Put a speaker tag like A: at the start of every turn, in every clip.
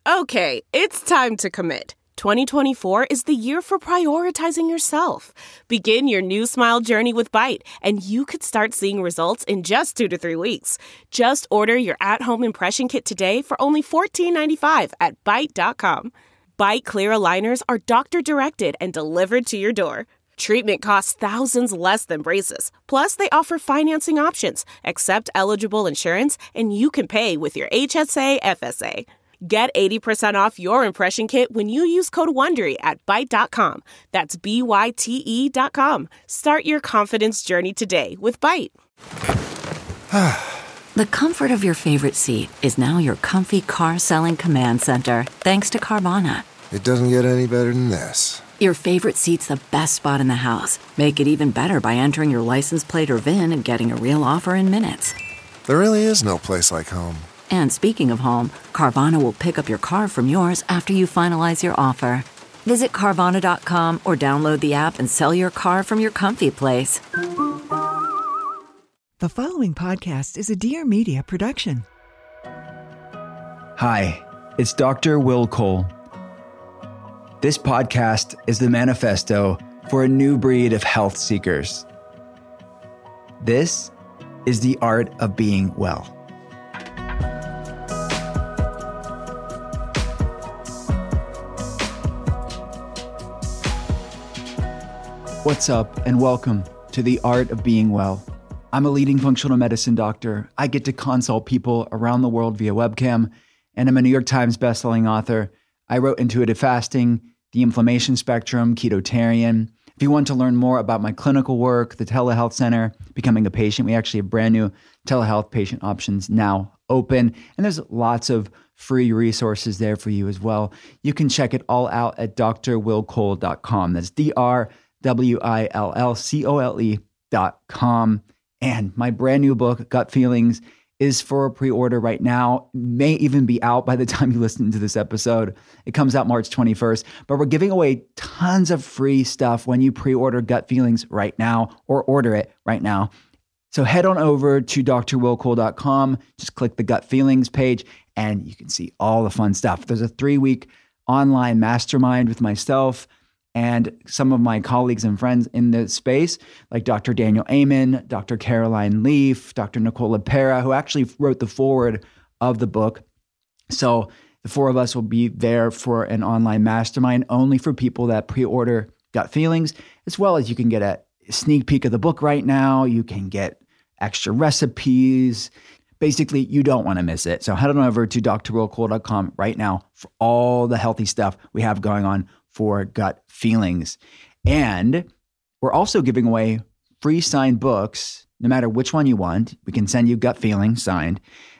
A: Okay, it's time to commit. 2024 is the year for prioritizing yourself. Begin your new smile journey with Byte, and you could start seeing results in just 2 to 3 weeks. Just order your at-home impression kit today for only $14.95 at Byte.com. Byte Clear aligners are doctor-directed and delivered to your door. Treatment costs thousands less than braces. Plus, they offer financing options, accept eligible insurance, and you can pay with your HSA, FSA. Get 80% off your impression kit when you use code WONDERY at Byte.com. That's BYTE.com. Start your confidence journey today with Byte.
B: The comfort of your favorite seat is now your comfy car selling command center, thanks to Carvana.
C: It doesn't get any better than this.
B: Your favorite seat's the best spot in the house. Make it even better by entering your license plate or VIN and getting a real offer in minutes.
C: There really is no place like home.
B: And speaking of home, Carvana will pick up your car from yours after you finalize your offer. Visit Carvana.com or download the app and sell your car from your comfy place.
D: The following podcast is a Dear Media production.
E: Hi, it's Dr. Will Cole. This podcast is the manifesto for a new breed of health seekers. This is the art of being well. What's up, and welcome to the art of being well. I'm a leading functional medicine doctor. I get to consult people around the world via webcam, and I'm a New York Times bestselling author. I wrote Intuitive Fasting, The Inflammation Spectrum, Ketotarian. If you want to learn more about my clinical work, the Telehealth Center, becoming a patient, we actually have brand new telehealth patient options now open, and there's lots of free resources there for you as well. You can check it all out at drwillcole.com. That's drwillcole.com. And my brand new book, Gut Feelings, is for a pre-order right now. May even be out by the time you listen to this episode. It comes out March 21st, but we're giving away tons of free stuff when you pre-order Gut Feelings right now or order it right now. So head on over to drwillcole.com, just click the Gut Feelings page, and you can see all the fun stuff. There's a 3-week online mastermind with myself and some of my colleagues and friends in the space, like Dr. Daniel Amen, Dr. Caroline Leaf, Dr. Nicole LePera, who actually wrote the foreword of the book. So the 4 of us will be there for an online mastermind only for people that pre-order Gut Feelings, as well as you can get a sneak peek of the book right now. You can get extra recipes. Basically, you don't want to miss it. So head on over to drwillcole.com right now for all the healthy stuff we have going on for Gut Feelings. And we're also giving away free signed books, no matter which one you want. We can send you Gut Feelings signed.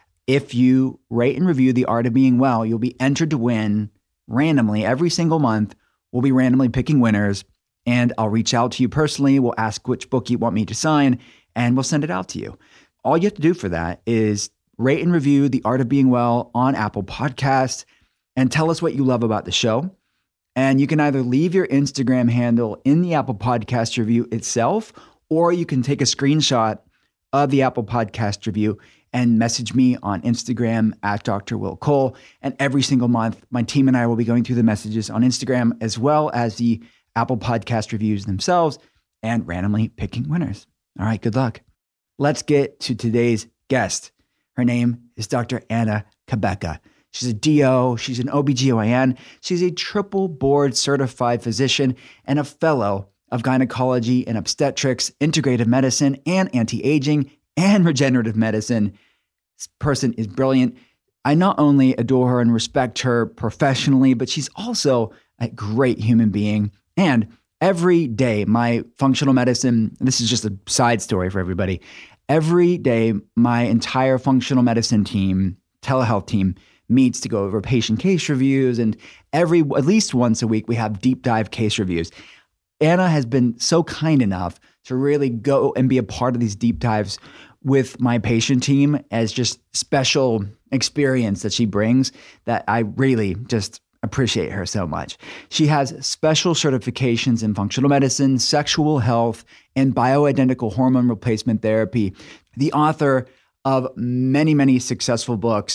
E: If you rate and review The Art of Being Well, you'll be entered to win randomly every single month. We'll be randomly picking winners, and I'll reach out to you personally. We'll ask which book you want me to sign, and we'll send it out to you. All you have to do for that is rate and review The Art of Being Well on Apple Podcasts and tell us what you love about the show. And you can either leave your Instagram handle in the Apple Podcast review itself, or you can take a screenshot of the Apple Podcast review and message me on Instagram at Dr. Will Cole. And every single month, my team and I will be going through the messages on Instagram as well as the Apple Podcast reviews themselves and randomly picking winners. All right, good luck. Let's get to today's guest. Her name is Dr. Anna Cabeca. She's a DO, she's an OBGYN, she's a triple board certified physician and a fellow of gynecology and obstetrics, integrative medicine, and anti-aging and regenerative medicine. This person is brilliant. I not only adore her and respect her professionally, but she's also a great human being. And every day, my functional medicine, this is just a side story for everybody. Every day, my entire functional medicine team, telehealth team, meets to go over patient case reviews, and at least once a week, we have deep dive case reviews. Anna has been so kind enough to really go and be a part of these deep dives with my patient team as just special experience that she brings that I really just appreciate her so much. She has special certifications in functional medicine, sexual health, and bioidentical hormone replacement therapy. The author of many, many successful books.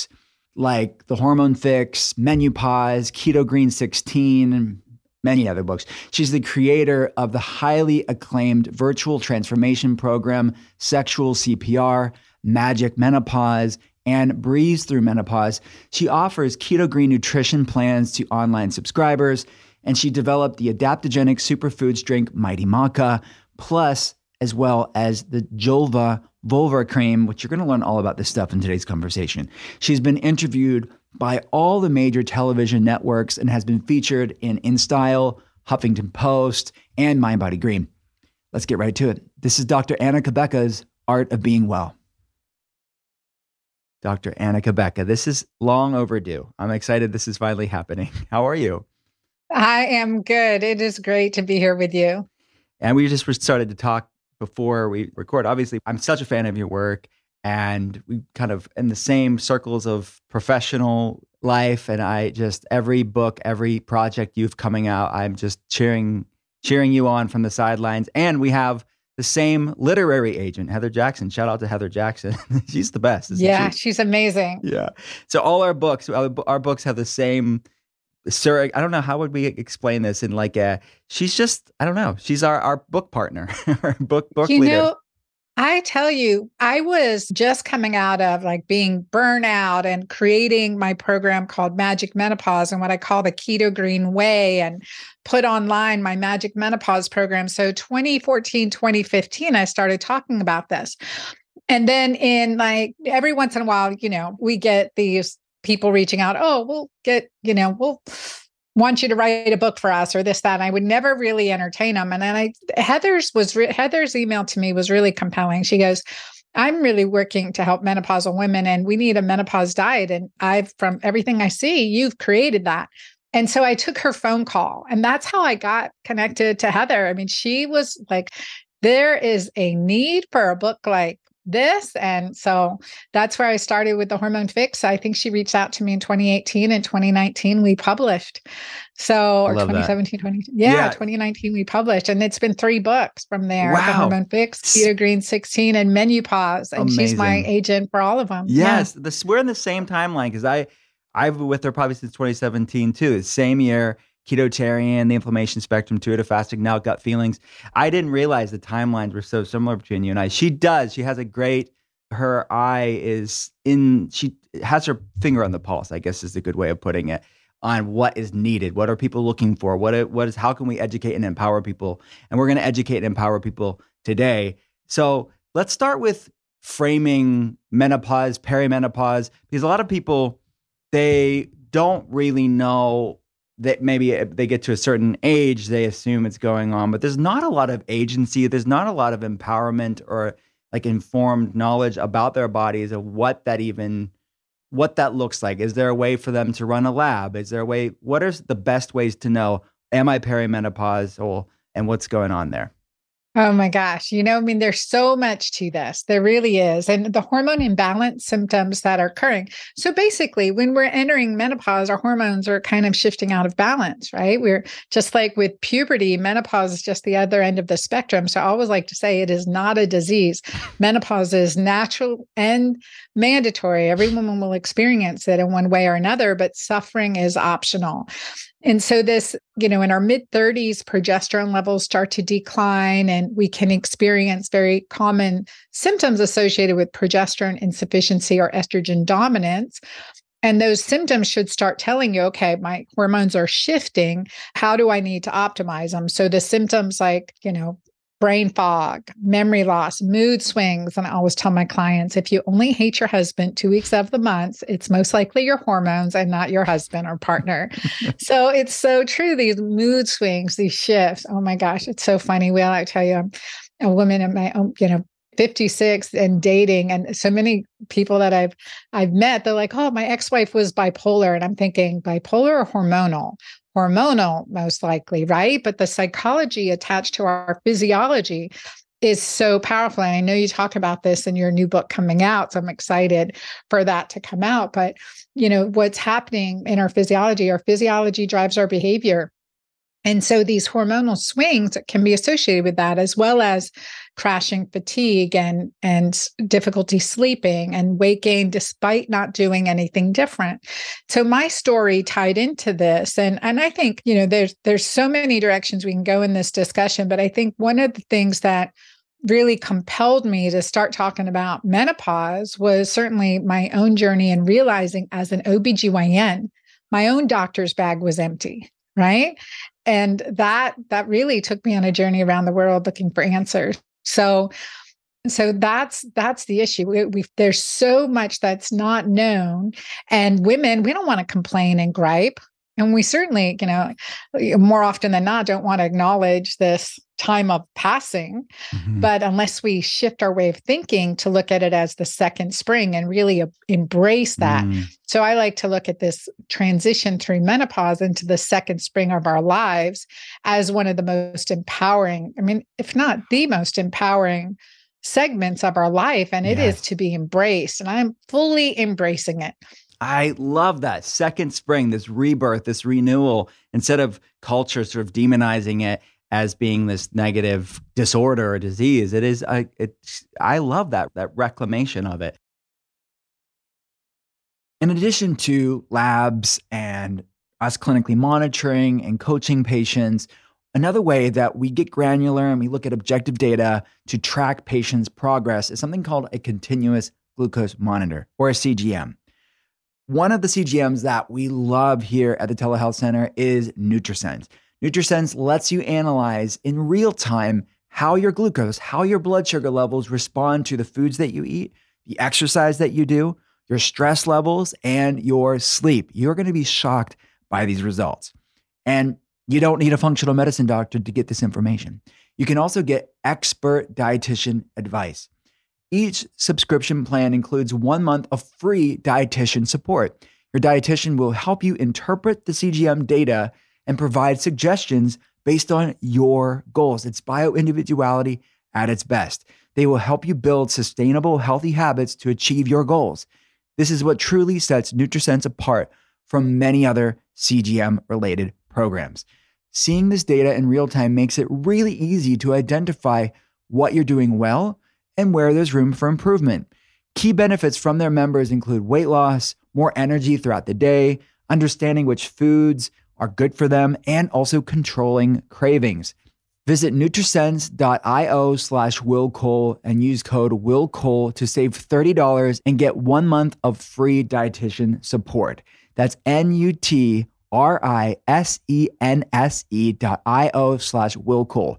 E: like The Hormone Fix, Menopause, Keto Green 16, and many other books. She's the creator of the highly acclaimed virtual transformation program, Sexual CPR, Magic Menopause, and Breeze Through Menopause. She offers keto green nutrition plans to online subscribers, and she developed the adaptogenic superfoods drink Mighty Maca, plus as well as the Julva Vulva Cream, which you're going to learn all about this stuff in today's conversation. She's been interviewed by all the major television networks and has been featured in InStyle, Huffington Post, and Mind Body Green. Let's get right to it. This is Dr. Anna Cabeca's Art of Being Well. Dr. Anna Cabeca, this is long overdue. I'm excited this is finally happening. How are you?
F: I am good. It is great to be here with you.
E: And we just started to talk before we record. Obviously, I'm such a fan of your work, and we kind of in the same circles of professional life. And I just, every book, every project you've coming out, I'm just cheering you on from the sidelines. And we have the same literary agent, Heather Jackson. Shout out to Heather Jackson. She's the best.
F: Yeah, she's amazing.
E: Yeah. So all our books have the same. Sir, I don't know, how would we explain this in like she's just, I don't know, she's our book partner, our book
F: you
E: leader.
F: Know, I tell you, I was just coming out of like being burnout and creating my program called Magic Menopause and what I call the Keto Green Way, and put online my Magic Menopause program. So 2014, 2015, I started talking about this. And then in like every once in a while, we get these people reaching out, we'll want you to write a book for us or this, that. And I would never really entertain them. And then Heather's email to me was really compelling. She goes, I'm really working to help menopausal women, and we need a menopause diet. And from everything I see, you've created that. And so I took her phone call, and that's how I got connected to Heather. I mean, she was like, there is a need for a book like this. And so that's where I started with The Hormone Fix. I think she reached out to me in 2018 and 2019 we published. So, or 2017, 2019 we published. And it's been 3 books from there.
E: Wow.
F: The Hormone Fix, Keto Green 16, and Menopause. And
E: Amazing.
F: She's my agent for all of them.
E: Yes. We're in the same timeline because I've been with her probably since 2017 too. Same year. Ketotarian, the inflammation spectrum, intuitive fasting, now gut feelings. I didn't realize the timelines were so similar between you and I. She has her eye is she has her finger on the pulse, I guess is a good way of putting it, on what is needed. What are people looking for? How can we educate and empower people? And we're going to educate and empower people today. So let's start with framing menopause, perimenopause, because a lot of people, they don't really know that maybe they get to a certain age, they assume it's going on, but there's not a lot of agency. There's not a lot of empowerment or like informed knowledge about their bodies of what that looks like. Is there a way for them to run a lab? What are the best ways to know, am I perimenopausal and what's going on there?
F: Oh my gosh. There's so much to this. There really is. And the hormone imbalance symptoms that are occurring. So basically, when we're entering menopause, our hormones are kind of shifting out of balance, right? We're just like with puberty, menopause is just the other end of the spectrum. So I always like to say it is not a disease. Menopause is natural and mandatory. Every woman will experience it in one way or another, but suffering is optional. And so this, in our mid-30s, progesterone levels start to decline, and we can experience very common symptoms associated with progesterone insufficiency or estrogen dominance. And those symptoms should start telling you, okay, my hormones are shifting. How do I need to optimize them? So the symptoms like, brain fog, memory loss, mood swings. And I always tell my clients, if you only hate your husband 2 weeks of the month, it's most likely your hormones and not your husband or partner. So it's so true. These mood swings, these shifts. Oh my gosh, it's so funny. Well, I tell you, I'm a woman in my own, 56 and dating. And so many people that I've met, they're like, oh, my ex-wife was bipolar. And I'm thinking bipolar or hormonal? Hormonal, most likely, right? But the psychology attached to our physiology is so powerful. And I know you talk about this in your new book coming out, so I'm excited for that to come out. But, what's happening in our physiology drives our behavior. And so these hormonal swings can be associated with that, as well as crashing fatigue and difficulty sleeping and weight gain despite not doing anything different. So my story tied into this. And I think, there's so many directions we can go in this discussion, but I think one of the things that really compelled me to start talking about menopause was certainly my own journey and realizing as an OBGYN, my own doctor's bag was empty, right? And that really took me on a journey around the world looking for answers. So that's the issue. There's so much that's not known, and women, we don't want to complain and gripe. And we certainly, more often than not, don't want to acknowledge this time of passing. Mm-hmm. But unless we shift our way of thinking to look at it as the second spring and really embrace that. So I like to look at this transition through menopause into the second spring of our lives as one of the most empowering, if not the most empowering segments of our life. And it is to be embraced. And I'm fully embracing it.
E: I love that second spring, this rebirth, this renewal, instead of culture sort of demonizing it as being this negative disorder or disease. I love that reclamation of it. In addition to labs and us clinically monitoring and coaching patients, another way that we get granular and we look at objective data to track patients' progress is something called a continuous glucose monitor, or a CGM. One of the CGMs that we love here at the Telehealth Center is NutriSense. NutriSense lets you analyze in real time how your glucose, how your blood sugar levels respond to the foods that you eat, the exercise that you do, your stress levels, and your sleep. You're going to be shocked by these results. And you don't need a functional medicine doctor to get this information. You can also get expert dietitian advice. Each subscription plan includes 1 month of free dietitian support. Your dietitian will help you interpret the CGM data and provide suggestions based on your goals. It's bioindividuality at its best. They will help you build sustainable, healthy habits to achieve your goals. This is what truly sets NutriSense apart from many other CGM-related programs. Seeing this data in real time makes it really easy to identify what you're doing well and where there's room for improvement. Key benefits from their members include weight loss, more energy throughout the day, understanding which foods are good for them, and also controlling cravings. Visit nutrisense.io/willcole and use code willcole to save $30 and get 1 month of free dietitian support. That's nutrisense.io/willcole.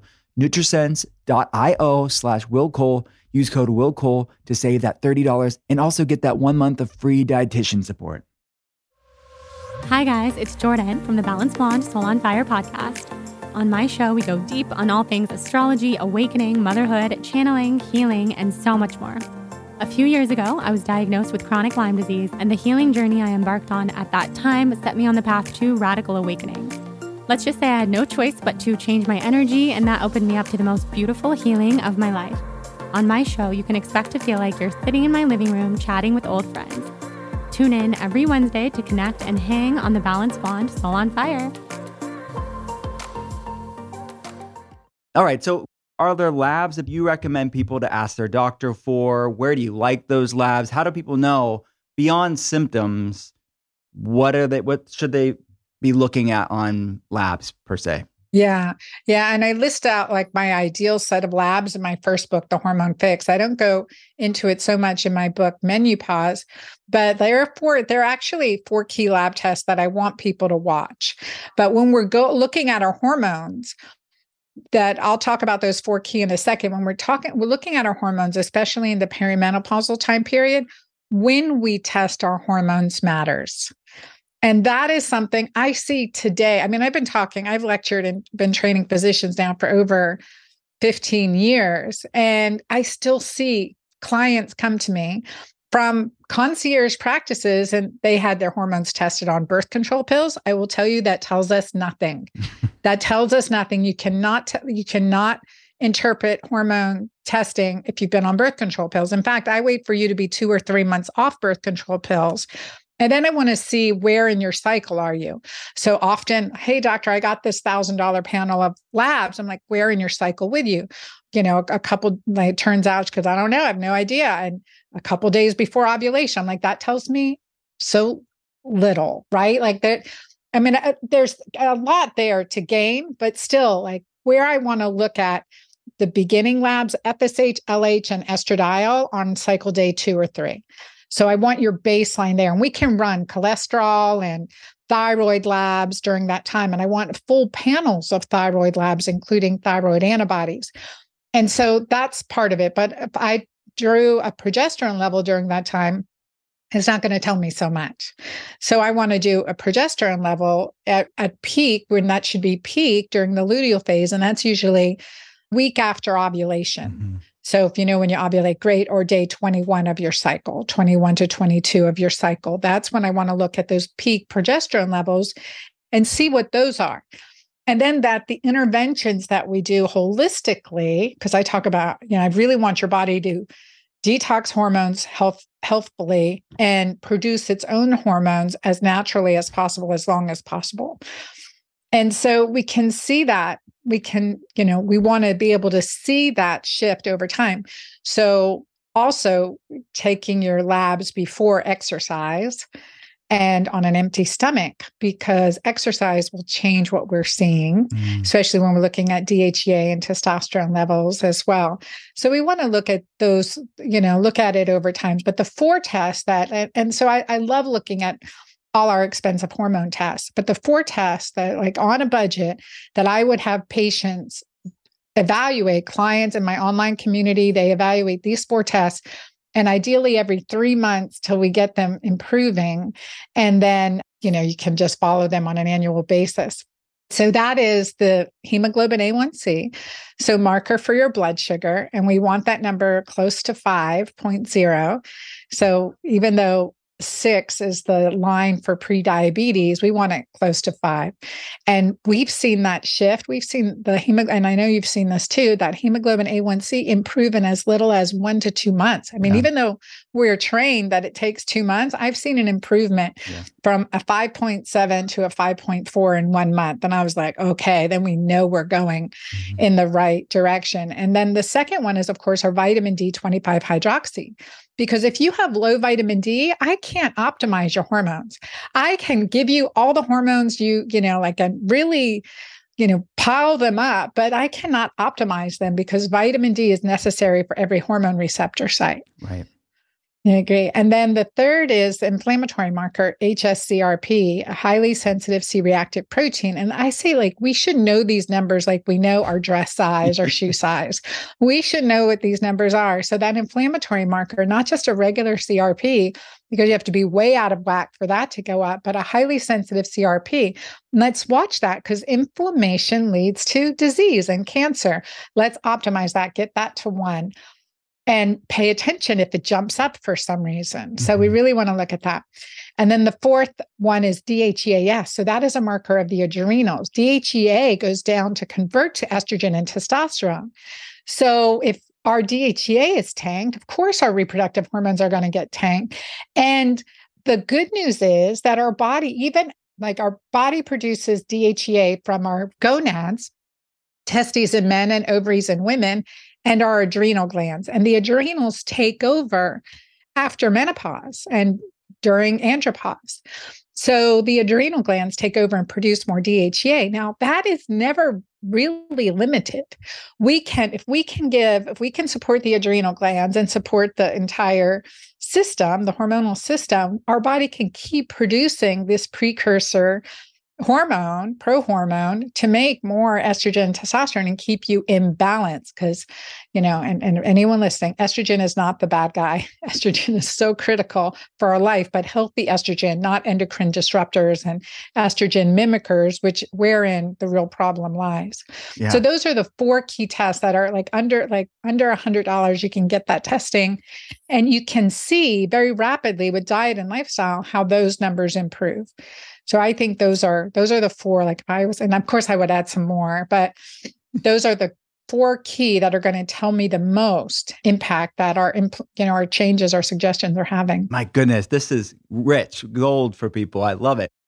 E: nutrisense.io/willcole. Use code willcole to save that $30 and also get that 1 month of free dietitian support.
G: Hi guys, it's Jordan from the Balanced Blonde Soul on Fire podcast. On my show, we go deep on all things astrology, awakening, motherhood, channeling, healing, and so much more. A few years ago, I was diagnosed with chronic Lyme disease, and the healing journey I embarked on at that time set me on the path to radical awakening. Let's just say I had no choice but to change my energy, and that opened me up to the most beautiful healing of my life. On my show, you can expect to feel like you're sitting in my living room chatting with old friends. Tune in every Wednesday to connect and hang on the Balanced Blonde Soul on Fire.
E: All right, so are there labs that you recommend people to ask their doctor for? Where do you like those labs? How do people know beyond symptoms, what should they be looking at on labs per se?
F: Yeah. And I list out like my ideal set of labs in my first book, The Hormone Fix. I don't go into it so much in my book, Menopause, but there are actually 4 key lab tests that I want people to watch. But when we're looking at our hormones, that I'll talk about those 4 key in a second. When we're looking at our hormones, especially in the perimenopausal time period, when we test our hormones matters. And that is something I see today. I've lectured and been training physicians now for over 15 years, and I still see clients come to me from concierge practices and they had their hormones tested on birth control pills. I will tell you that tells us nothing. That tells us nothing. You cannot interpret hormone testing if you've been on birth control pills. In fact, I wait for you to be 2 or 3 months off birth control pills And then I want to see where in your cycle are you. So often, hey, doctor, I got this $1,000 panel of labs. I'm like, where in your cycle with you? A couple, like, it turns out, because I don't know, I have no idea. And a couple days before ovulation, I'm like, that tells me so little, right? Like that. I mean, there's a lot there to gain, but still, like, where I want to look at the beginning labs, FSH, LH, and estradiol on cycle day 2 or 3. So I want your baseline there. And we can run cholesterol and thyroid labs during that time. And I want full panels of thyroid labs, including thyroid antibodies. And so that's part of it. But if I drew a progesterone level during that time, it's not going to tell me so much. So I want to do a progesterone level at peak, when that should be peak during the luteal phase. And that's usually week after ovulation. Mm-hmm. So if you know when you ovulate, great, or day 21 of your cycle, 21 to 22 of your cycle, that's when I want to look at those peak progesterone levels and see what those are. And then that the interventions that we do holistically, because I talk about, I really want your body to detox hormones healthfully and produce its own hormones as naturally as possible, as long as possible. And so we can see that. We can, we want to be able to see that shift over time. So also taking your labs before exercise and on an empty stomach, because exercise will change what we're seeing, especially when we're looking at DHEA and testosterone levels as well. So we want to look at those, look at it over time. But the 4 tests and so I love looking at all our expensive hormone tests, but the 4 tests that, like, on a budget, that I would have patients evaluate, clients in my online community, they evaluate these 4 tests. And ideally every 3 months till we get them improving. And then, you can just follow them on an annual basis. So that is the hemoglobin A1C, so marker for your blood sugar. And we want that number close to 5.0. So even though 6 is the line for prediabetes, we want it close to 5. And we've seen that shift. We've seen the and I know you've seen this too, that hemoglobin A1C improve in as little as 1 to 2 months. I mean, even though we're trained that it takes 2 months, I've seen an improvement from a 5.7 to a 5.4 in 1 month. And I was like, okay, then we know we're going in the right direction. And then the second one is, of course, our vitamin D25 hydroxy. Because if you have low vitamin D, I can't optimize your hormones. I can give you all the hormones and really, pile them up, but I cannot optimize them because vitamin D is necessary for every hormone receptor site.
E: Right.
F: I agree. And then the third is the inflammatory marker, HSCRP, a highly sensitive C-reactive protein. And I say, like, we should know these numbers like we know our dress size or shoe size. We should know what these numbers are. So that inflammatory marker, not just a regular CRP, because you have to be way out of whack for that to go up, but a highly sensitive CRP. And let's watch that, because inflammation leads to disease and cancer. Let's optimize that, get that to 1. And pay attention if it jumps up for some reason. So we really want to look at that. And then the 4th one is DHEAS. So that is a marker of the adrenals. DHEA goes down to convert to estrogen and testosterone. So if our DHEA is tanked, of course, our reproductive hormones are going to get tanked. And the good news is that our body, our body produces DHEA from our gonads, testes in men and ovaries in women, and our adrenal glands. And the adrenals take over after menopause and during andropause. So the adrenal glands take over and produce more DHEA. Now, that is never really limited. If we can support the adrenal glands and support the entire system, the hormonal system, our body can keep producing this precursor hormone, prohormone, to make more estrogen and testosterone and keep you in balance. Because, and anyone listening, estrogen is not the bad guy. Estrogen is so critical for our life, but healthy estrogen, not endocrine disruptors and estrogen mimickers, wherein the real problem lies. Yeah. So those are the 4 key tests that are under $100. You can get that testing, and you can see very rapidly with diet and lifestyle how those numbers improve. So I think those are the 4, and of course I would add some more, but those are the four key that are going to tell me the most impact that our changes, our suggestions are having.
E: My goodness, this is rich gold for people. I love it.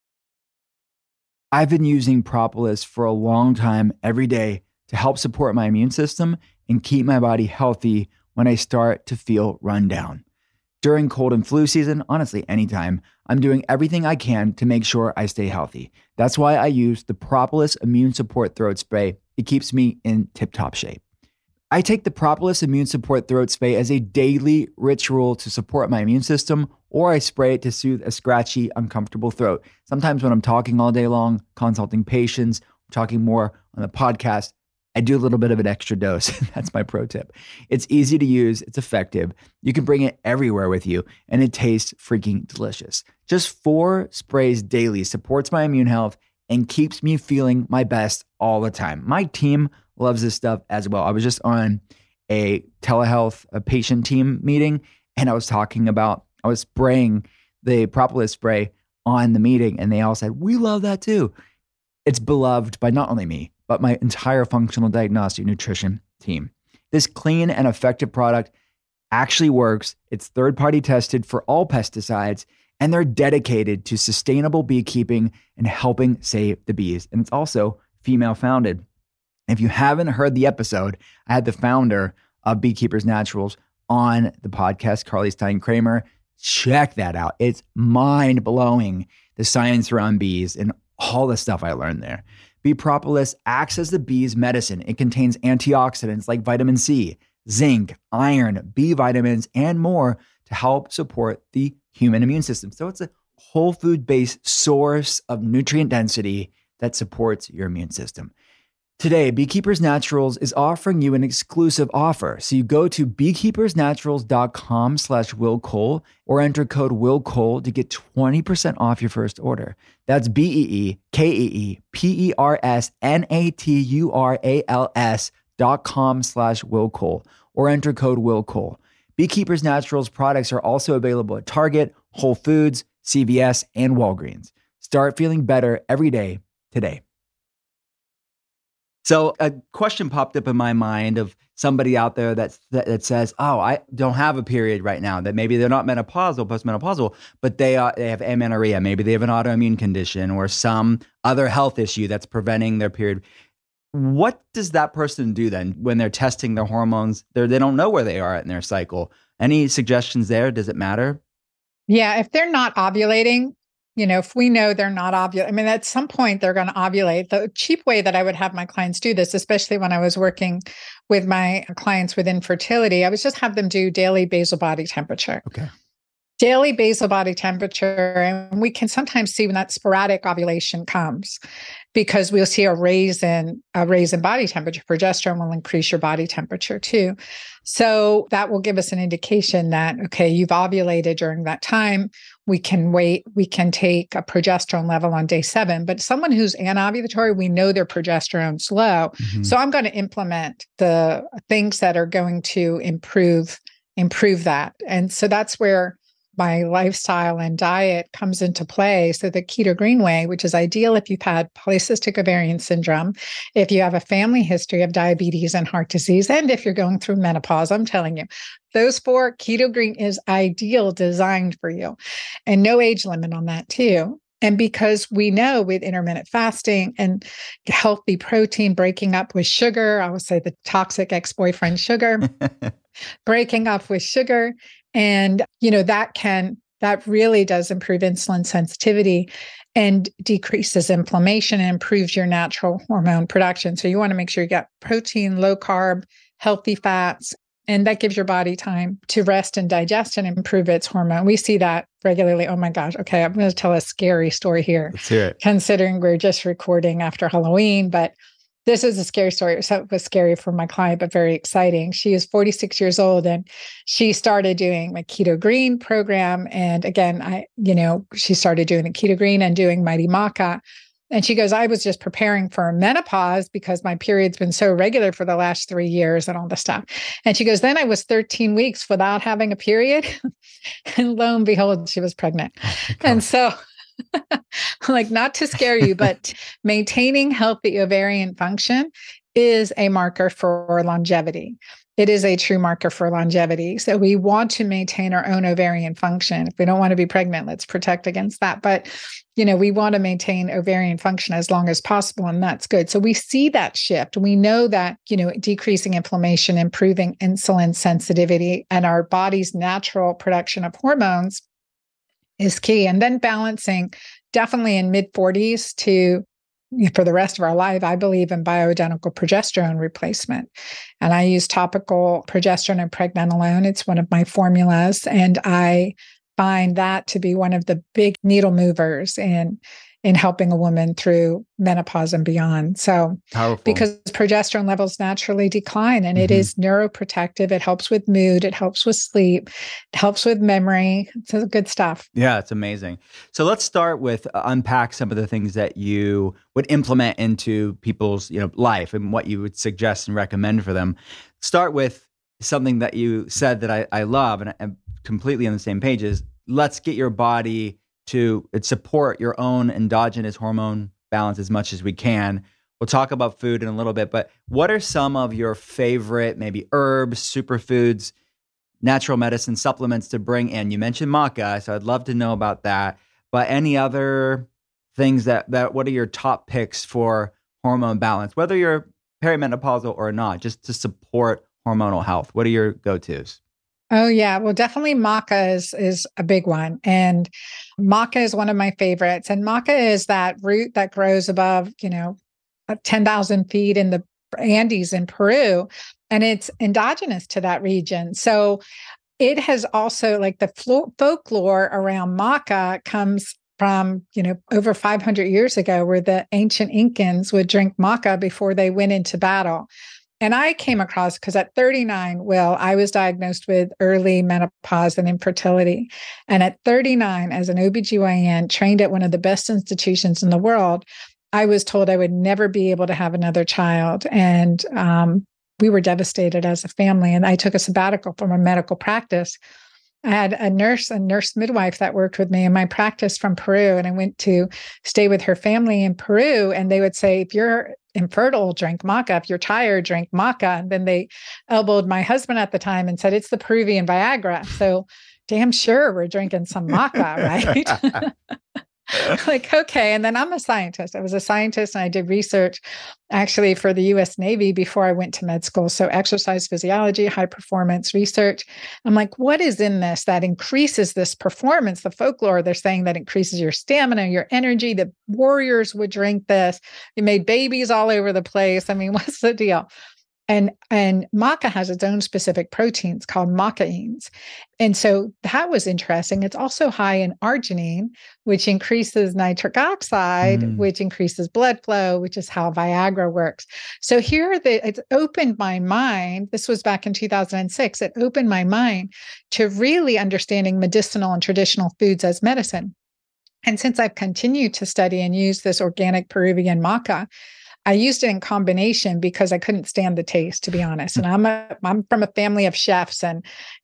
E: I've been using propolis for a long time every day to help support my immune system and keep my body healthy when I start to feel run down. During cold and flu season, honestly, anytime, I'm doing everything I can to make sure I stay healthy. That's why I use the Propolis Immune Support Throat Spray. It keeps me in tip-top shape. I take the Propolis Immune Support Throat Spray as a daily ritual to support my immune system, or I spray it to soothe a scratchy, uncomfortable throat. Sometimes when I'm talking all day long, consulting patients, talking more on the podcast, I do a little bit of an extra dose. That's my pro tip. It's easy to use. It's effective. You can bring it everywhere with you, and it tastes freaking delicious. Just 4 sprays daily supports my immune health and keeps me feeling my best all the time. My team loves this stuff as well. I was just on a telehealth patient team meeting, and I was spraying the propolis spray on the meeting, and they all said, "We love that too." It's beloved by not only me, but my entire functional diagnostic nutrition team. This clean and effective product actually works. It's third-party tested for all pesticides, and they're dedicated to sustainable beekeeping and helping save the bees. And it's also female-founded. If you haven't heard the episode, I had the founder of Beekeepers Naturals on the podcast, Carly Stein Kramer. Check that out. It's mind-blowing, the science around bees and all the stuff I learned there. Bee propolis acts as the bee's medicine. It contains antioxidants like vitamin C, zinc, iron, B vitamins, and more to help support the human immune system. So it's a whole food-based source of nutrient density that supports your immune system. Today, Beekeepers Naturals is offering you an exclusive offer. So you go to beekeepersnaturals.com/WillCole or enter code WillCole to get 20% off your first order. That's Beekeepersnaturals.com/WillCole or enter code WillCole. Beekeepers Naturals products are also available at Target, Whole Foods, CVS, and Walgreens. Start feeling better every day today. So a question popped up in my mind of somebody out there that says, "Oh, I don't have a period right now." That maybe they're not menopausal, postmenopausal, but they have amenorrhea. Maybe they have an autoimmune condition or some other health issue that's preventing their period. What does that person do then when they're testing their hormones? They don't know where they are in their cycle. Any suggestions there? Does it matter?
F: Yeah, if they're not ovulating, if we know they're not ovulating, at some point they're going to ovulate. The cheap way that I would have my clients do this, especially when I was working with my clients with infertility, I would just have them do daily basal body temperature.
E: Okay.
F: Daily basal body temperature. And we can sometimes see when that sporadic ovulation comes because we'll see a raise in body temperature. Progesterone will increase your body temperature too. So that will give us an indication that, okay, you've ovulated during that time. We can wait. We can take a progesterone level on day 7, but someone who's anovulatory, we know their progesterone's low. Mm-hmm. So I'm going to implement the things that are going to improve that. And so that's where my lifestyle and diet comes into play. So the Keto Green Way, which is ideal if you've had polycystic ovarian syndrome, if you have a family history of diabetes and heart disease, and if you're going through menopause, I'm telling you, those 4, Keto Green is ideal, designed for you. And no age limit on that too. And because we know with intermittent fasting and healthy protein, breaking up with sugar, I would say the toxic ex-boyfriend sugar, breaking up with sugar, and, that really does improve insulin sensitivity and decreases inflammation and improves your natural hormone production. So you want to make sure you got protein, low carb, healthy fats, and that gives your body time to rest and digest and improve its hormone. We see that regularly. Oh my gosh. Okay. I'm going to tell a scary story here.
E: Let's hear it.
F: Considering we're just recording after Halloween, but this is a scary story. So it was scary for my client, but very exciting. She is 46 years old and she started doing my Keto Green program. And again, she started doing the Keto Green and doing Mighty Maca. And she goes, I was just preparing for menopause because my period's been so regular for the last 3 years and all this stuff. And she goes, then I was 13 weeks without having a period. And lo and behold, she was pregnant. And so like, not to scare you, but maintaining healthy ovarian function is a marker for longevity. It is a true marker for longevity. So we want to maintain our own ovarian function. If we don't want to be pregnant, let's protect against that. But, we want to maintain ovarian function as long as possible, and that's good. So we see that shift. We know that, decreasing inflammation, improving insulin sensitivity, and our body's natural production of hormones is key. And then balancing definitely in mid-40s to for the rest of our life, I believe in bioidentical progesterone replacement. And I use topical progesterone and pregnenolone. It's one of my formulas. And I find that to be one of the big needle movers in helping a woman through menopause and beyond. So
E: Powerful.
F: Because progesterone levels naturally decline, and it is neuroprotective. It helps with mood. It helps with sleep. It helps with memory. It's good stuff.
E: Yeah, it's amazing. So let's start with unpack some of the things that you would implement into people's life and what you would suggest and recommend for them. Start with something that you said that I love, and I'm completely on the same page, is let's get your body to support your own endogenous hormone balance as much as we can. We'll talk about food in a little bit, but what are some of your favorite maybe herbs, superfoods, natural medicine supplements to bring in? You mentioned maca, so I'd love to know about that. But any other things that what are your top picks for hormone balance, whether you're perimenopausal or not, just to support hormonal health? What are your go-tos?
F: Oh, yeah. Well, definitely maca is a big one. And maca is one of my favorites. And maca is that root that grows above, 10,000 feet in the Andes in Peru. And it's endogenous to that region. So it has also, like, the folklore around maca comes from, over 500 years ago, where the ancient Incans would drink maca before they went into battle. And I came across, because at 39, I was diagnosed with early menopause and infertility. And at 39, as an OBGYN trained at one of the best institutions in the world, I was told I would never be able to have another child. And we were devastated as a family. And I took a sabbatical from a medical practice. I had a nurse midwife that worked with me in my practice from Peru. And I went to stay with her family in Peru. And they would say, if you're infertile, drink maca. If you're tired, drink maca. And then they elbowed my husband at the time and said, it's the Peruvian Viagra. So damn sure we're drinking some maca, right? Like, okay. And then I'm a scientist. I was a scientist, and I did research actually for the US Navy before I went to med school. So exercise physiology, high performance research. I'm like, what is in this that increases this performance? The folklore, they're saying that increases your stamina, your energy. The warriors would drink this. It made babies all over the place. I mean, what's the deal? And maca has its own specific proteins called macaines. And so that was interesting. It's also high in arginine, which increases nitric oxide, which increases blood flow, which is how Viagra works. So it's opened my mind. This was back in 2006. It opened my mind to really understanding medicinal and traditional foods as medicine. And since I've continued to study and use this organic Peruvian maca, I used it in combination because I couldn't stand the taste, to be honest. And I'm from a family of chefs, and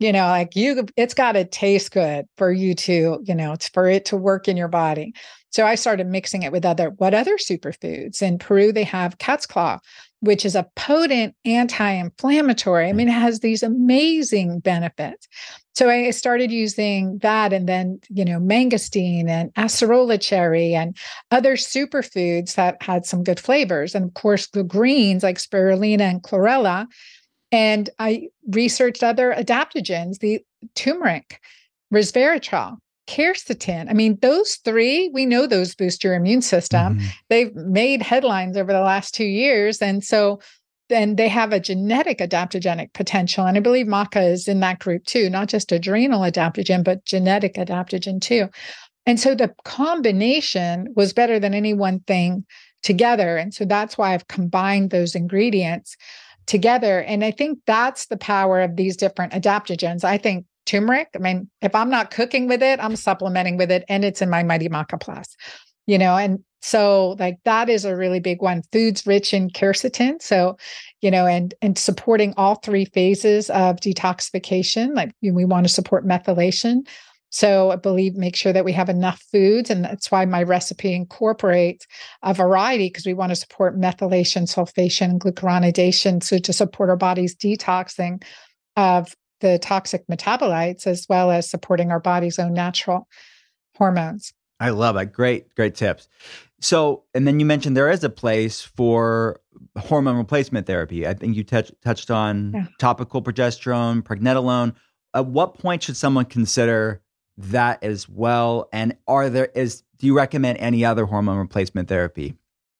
F: it's got to taste good for you to, it's for it to work in your body. So I started mixing it with other superfoods. In Peru, they have cat's claw, which is a potent anti-inflammatory. I mean, it has these amazing benefits. So I started using that, and then, mangosteen and acerola cherry and other superfoods that had some good flavors. And of course, the greens like spirulina and chlorella. And I researched other adaptogens, the turmeric, resveratrol, quercetin. I mean, those three, we know those boost your immune system. They've made headlines over the last 2 years. And so then they have a genetic adaptogenic potential. And I believe maca is in that group too, not just adrenal adaptogen, but genetic adaptogen too. And so the combination was better than any one thing together. And so that's why I've combined those ingredients together. And I think that's the power of these different adaptogens. I think turmeric, if I'm not cooking with it, I'm supplementing with it, and it's in my Mighty Maca Plus, and so that is a really big one. Foods rich in quercetin. So, and supporting all three phases of detoxification. Like we want to support methylation. So I believe make sure that we have enough foods. And that's why my recipe incorporates a variety, because we want to support methylation, sulfation, and glucuronidation. So to support our body's detoxing of the toxic metabolites, as well as supporting our body's own natural hormones.
E: I love it. Great tips. So, and then you mentioned there is a place for hormone replacement therapy. I think you touched on topical progesterone, pregnenolone. At what point should someone consider that as well? And do you recommend any other hormone replacement therapy?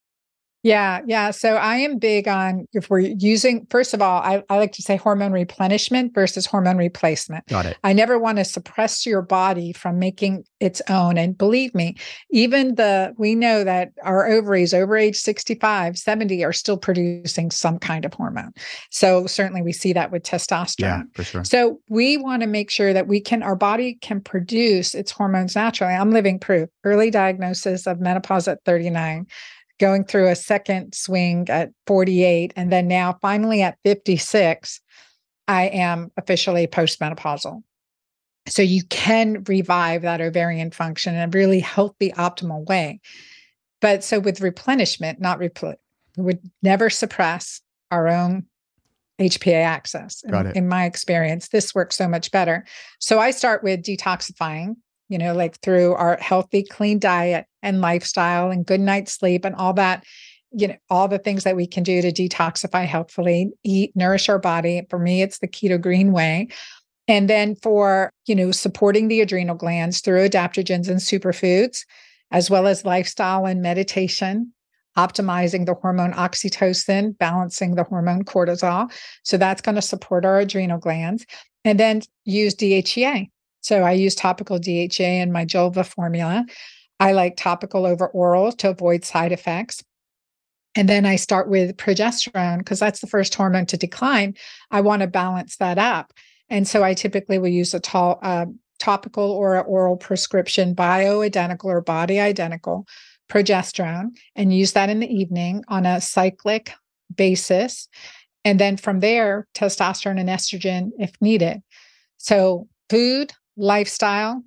F: Yeah. So I am big on, if we're using, first of all, I like to say hormone replenishment versus hormone replacement.
E: Got it.
F: I never want to suppress your body from making its own. And believe me, we know that our ovaries over age 65, 70 are still producing some kind of hormone. So certainly we see that with testosterone.
E: Yeah, for sure.
F: So we want to make sure that our body can produce its hormones naturally. I'm living proof. Early diagnosis of menopause at 39. Going through a second swing at 48, and then now finally at 56, I am officially postmenopausal. So you can revive that ovarian function in a really healthy, optimal way. But so with replenishment, we would never suppress our own HPA axis. In my experience, this works so much better. So I start with detoxifying, like through our healthy, clean diet and lifestyle and good night's sleep and all that, all the things that we can do to detoxify healthfully, eat, nourish our body. For me, it's the Keto Green Way. And then for, supporting the adrenal glands through adaptogens and superfoods, as well as lifestyle and meditation, optimizing the hormone oxytocin, balancing the hormone cortisol. So that's going to support our adrenal glands. And then use DHEA. So I use topical DHA in my Julva formula. I like topical over oral to avoid side effects. And then I start with progesterone because that's the first hormone to decline. I want to balance that up. And so I typically will use a topical or an oral prescription bioidentical or body identical progesterone and use that in the evening on a cyclic basis. And then from there, testosterone and estrogen if needed. So food, lifestyle,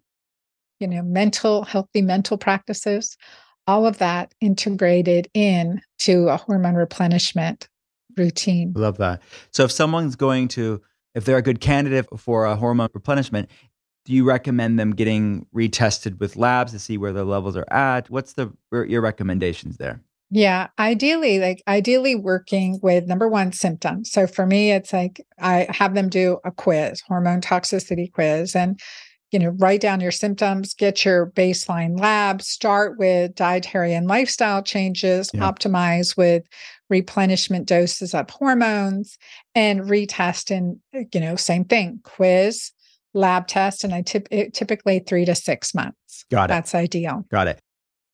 F: healthy mental practices, all of that integrated into a hormone replenishment routine.
E: Love that. So if they're a good candidate for a hormone replenishment, do you recommend them getting retested with labs to see where their levels are at? What's your recommendations there?
F: Yeah, ideally working with number one, symptoms. So for me, it's like I have them do a quiz, hormone toxicity quiz, and write down your symptoms, get your baseline labs, start with dietary and lifestyle changes, optimize with replenishment doses of hormones, and retest in, same thing, quiz, lab test, and typically 3 to 6 months.
E: Got it.
F: That's ideal.
E: Got it.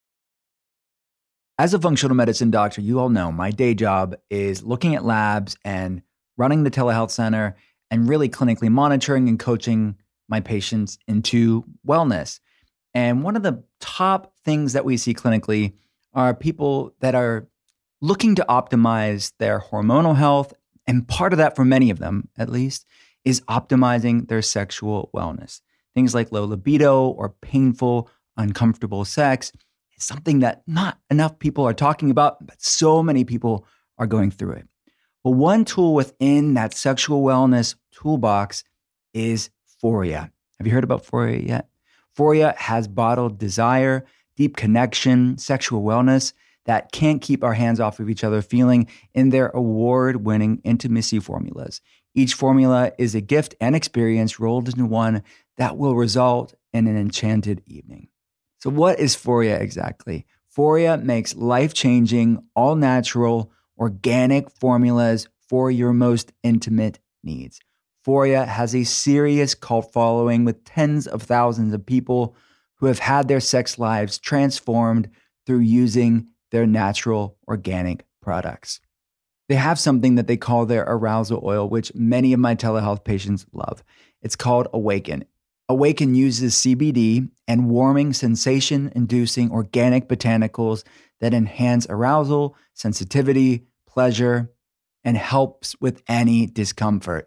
E: As a functional medicine doctor, you all know my day job is looking at labs and running the telehealth center and really clinically monitoring and coaching my patients into wellness. And one of the top things that we see clinically are people that are looking to optimize their hormonal health. And part of that, for many of them at least, is optimizing their sexual wellness. Things like low libido or painful, uncomfortable sex. Something that not enough people are talking about, but so many people are going through it. Well, one tool within that sexual wellness toolbox is Foria. Have you heard about Foria yet? Foria has bottled desire, deep connection, sexual wellness that can't keep our hands off of each other feeling in their award-winning intimacy formulas. Each formula is a gift and experience rolled into one that will result in an enchanted evening. So what is Foria exactly? Foria makes life-changing, all-natural, organic formulas for your most intimate needs. Foria has a serious cult following with tens of thousands of people who have had their sex lives transformed through using their natural, organic products. They have something that they call their arousal oil, which many of my telehealth patients love. It's called Awaken. Awaken uses CBD and warming, sensation-inducing organic botanicals that enhance arousal, sensitivity, pleasure, and helps with any discomfort.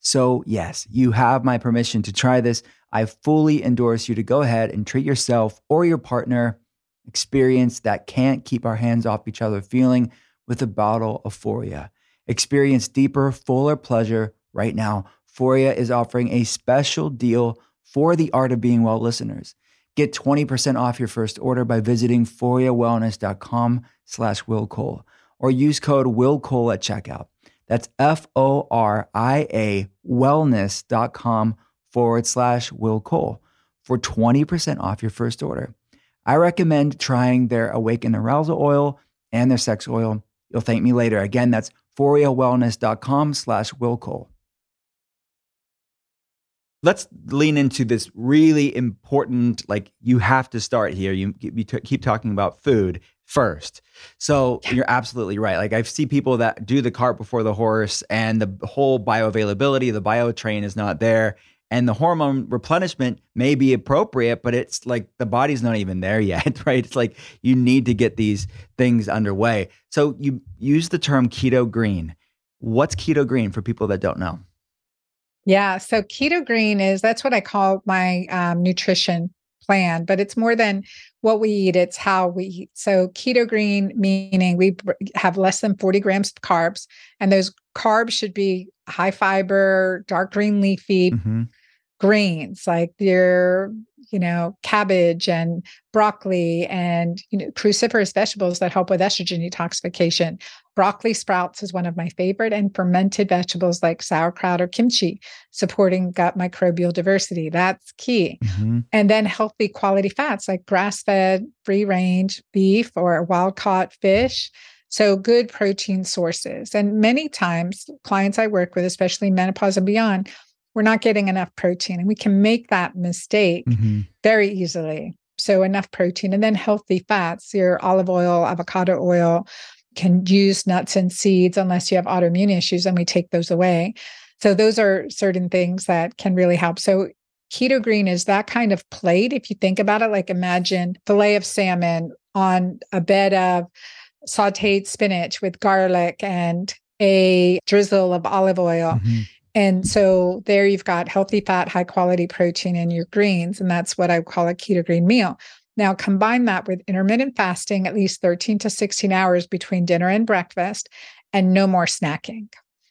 E: So yes, you have my permission to try this. I fully endorse you to go ahead and treat yourself or your partner experience that can't keep our hands off each other feeling with a bottle of Foria. Experience deeper, fuller pleasure right now. Foria is offering a special deal for the Art of Being Well listeners. Get 20% off your first order by visiting foriawellness.com/willcole or use code willcole at checkout. That's FORIA wellness.com/willcole for 20% off your first order. I recommend trying their Awaken Arousal Oil and their sex oil. You'll thank me later. Again, that's foriawellness.com/willcole. Let's lean into this really important, like you have to start here. You keep talking about food first. So you're absolutely right. Like I see people that do the cart before the horse and the whole bioavailability, the bio train is not there. And the hormone replenishment may be appropriate, but it's like the body's not even there yet, right? It's like you need to get these things underway. So you use the term keto green. What's keto green for people that don't know?
F: Yeah. So keto green that's what I call my nutrition plan, but it's more than what we eat, it's how we eat. So keto green, meaning we have less than 40 grams of carbs, and those carbs should be high fiber, dark green leafy greens, like your, cabbage and broccoli and, cruciferous vegetables that help with estrogen detoxification. Broccoli sprouts is one of my favorite, and fermented vegetables like sauerkraut or kimchi, supporting gut microbial diversity. That's key. And then healthy quality fats like grass-fed, free-range beef or wild-caught fish. So good protein sources. And many times clients I work with, especially menopause and beyond, we're not getting enough protein, and we can make that mistake very easily. So enough protein, and then healthy fats, your olive oil, avocado oil, can use nuts and seeds unless you have autoimmune issues, and we take those away. So those are certain things that can really help. So keto green is that kind of plate. If you think about it, like imagine fillet of salmon on a bed of sauteed spinach with garlic and a drizzle of olive oil. And so there you've got healthy fat, high quality protein in your greens. And that's what I call a keto green meal. Now combine that with intermittent fasting, at least 13 to 16 hours between dinner and breakfast, and no more snacking.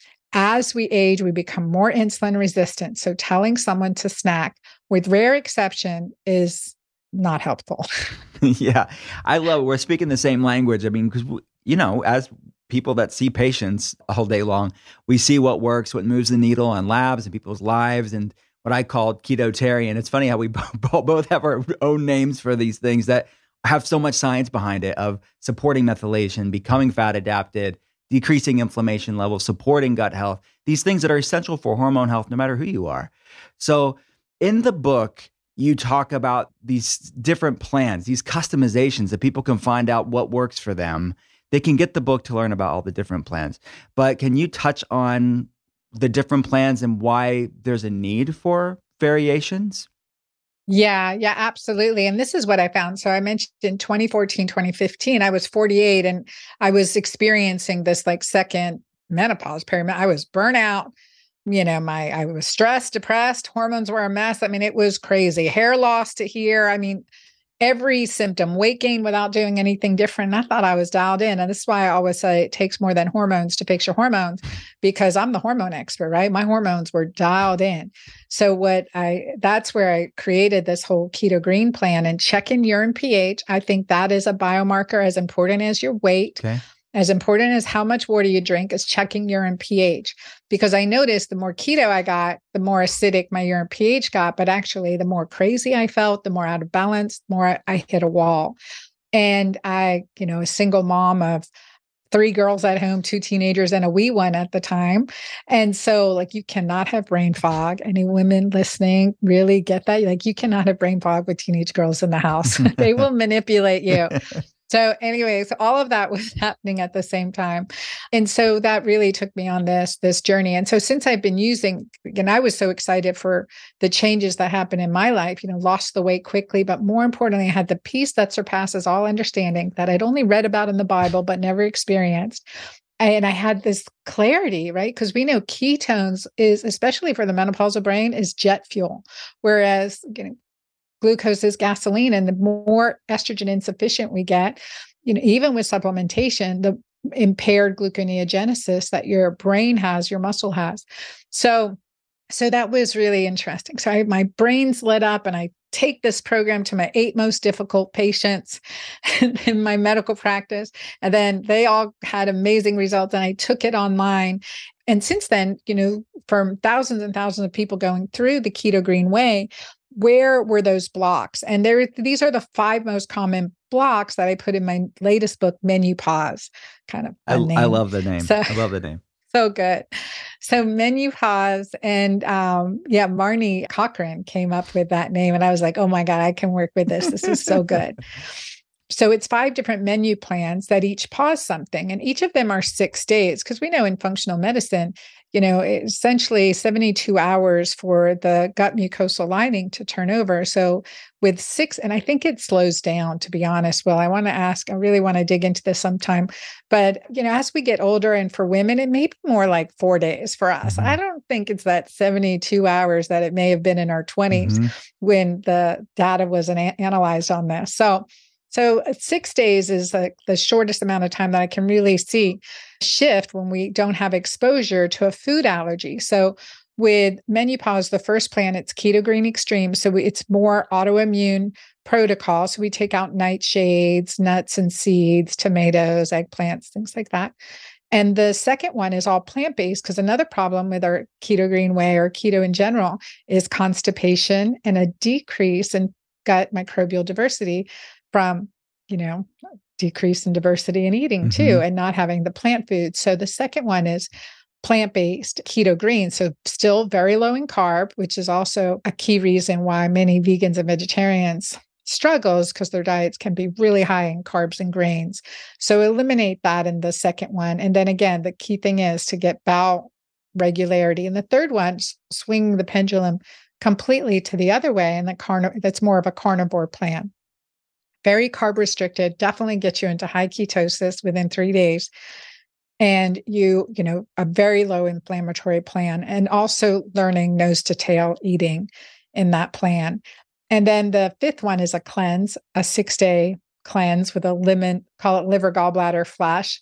F: As we age, we become more insulin resistant. So telling someone to snack, with rare exception, is not helpful.
E: Yeah. I love it. We're speaking the same language. I mean, because, as people that see patients all day long, we see what works, what moves the needle on labs and people's lives, and what I call ketotarian. It's funny how we both have our own names for these things that have so much science behind it, of supporting methylation, becoming fat adapted, decreasing inflammation levels, supporting gut health, these things that are essential for hormone health, no matter who you are. So in the book, you talk about these different plans, these customizations that people can find out what works for them. They can get the book to learn about all the different plans. But can you touch on the different plans and why there's a need for variations?
F: Yeah, absolutely. And this is what I found. So I mentioned in 2014, 2015, I was 48 and I was experiencing this like second menopause period. I was burnt out. I was stressed, depressed, hormones were a mess. I mean, it was crazy. Hair loss to here. I mean, every symptom, weight gain without doing anything different. And I thought I was dialed in. And this is why I always say it takes more than hormones to fix your hormones, because I'm the hormone expert, right? My hormones were dialed in. So that's where I created this whole keto green plan, and checking urine pH. I think that is a biomarker as important as your weight. Okay. As important as how much water you drink is checking urine pH, because I noticed the more keto I got, the more acidic my urine pH got, but actually the more crazy I felt, the more out of balance, the more I hit a wall. And I, a single mom of 3 girls at home, 2 teenagers and a wee one at the time. And so you cannot have brain fog. Any women listening really get that? You cannot have brain fog with teenage girls in the house. They will manipulate you. So anyways, all of that was happening at the same time. And so that really took me on this journey. And so since I've been using, and I was so excited for the changes that happened in my life, lost the weight quickly, but more importantly, I had the peace that surpasses all understanding that I'd only read about in the Bible, but never experienced. And I had this clarity, right? Because we know ketones is, especially for the menopausal brain, is jet fuel, whereas glucose is gasoline. And the more estrogen insufficient we get, even with supplementation, the impaired gluconeogenesis that your brain has, your muscle has. So that was really interesting. So my brain's lit up, and I take this program to my 8 most difficult patients in my medical practice. And then they all had amazing results, and I took it online. And since then, from thousands and thousands of people going through the Keto Green Way, where were those blocks? And these are the 5 most common blocks that I put in my latest book, Menupause. Kind of
E: I love the name. I love the name.
F: So good. So Menupause, and Marnie Cochran came up with that name, and I was like, oh my God, I can work with this. This is so good. So it's 5 different menu plans that each pause something, and each of them are 6 days, because we know in functional medicine, essentially 72 hours for the gut mucosal lining to turn over. So with 6, and I think it slows down, to be honest. Well, I really want to dig into this sometime. But, as we get older, and for women, it may be more like 4 days for us. I don't think it's that 72 hours that it may have been in our 20s when the data was analyzed on this. So 6 days is like the shortest amount of time that I can really see shift when we don't have exposure to a food allergy. So with Menupause, the first plan, it's Keto Green Extreme. So it's more autoimmune protocol. So we take out nightshades, nuts and seeds, tomatoes, eggplants, things like that. And the second one is all plant-based, because another problem with our Keto Green Way, or keto in general, is constipation and a decrease in gut microbial diversity from, decrease in diversity in eating too, and not having the plant foods. So the second one is plant-based Keto Green. So still very low in carb, which is also a key reason why many vegans and vegetarians struggles, because their diets can be really high in carbs and grains. So eliminate that in the second one. And then again, the key thing is to get bowel regularity. And the third one, swing the pendulum completely to the other way, and that's more of a carnivore plan. Very carb restricted, definitely get you into high ketosis within 3 days. And a very low inflammatory plan, and also learning nose to tail eating in that plan. And then the fifth one is a cleanse, a 6-day cleanse with a lemon, call it liver gallbladder flush.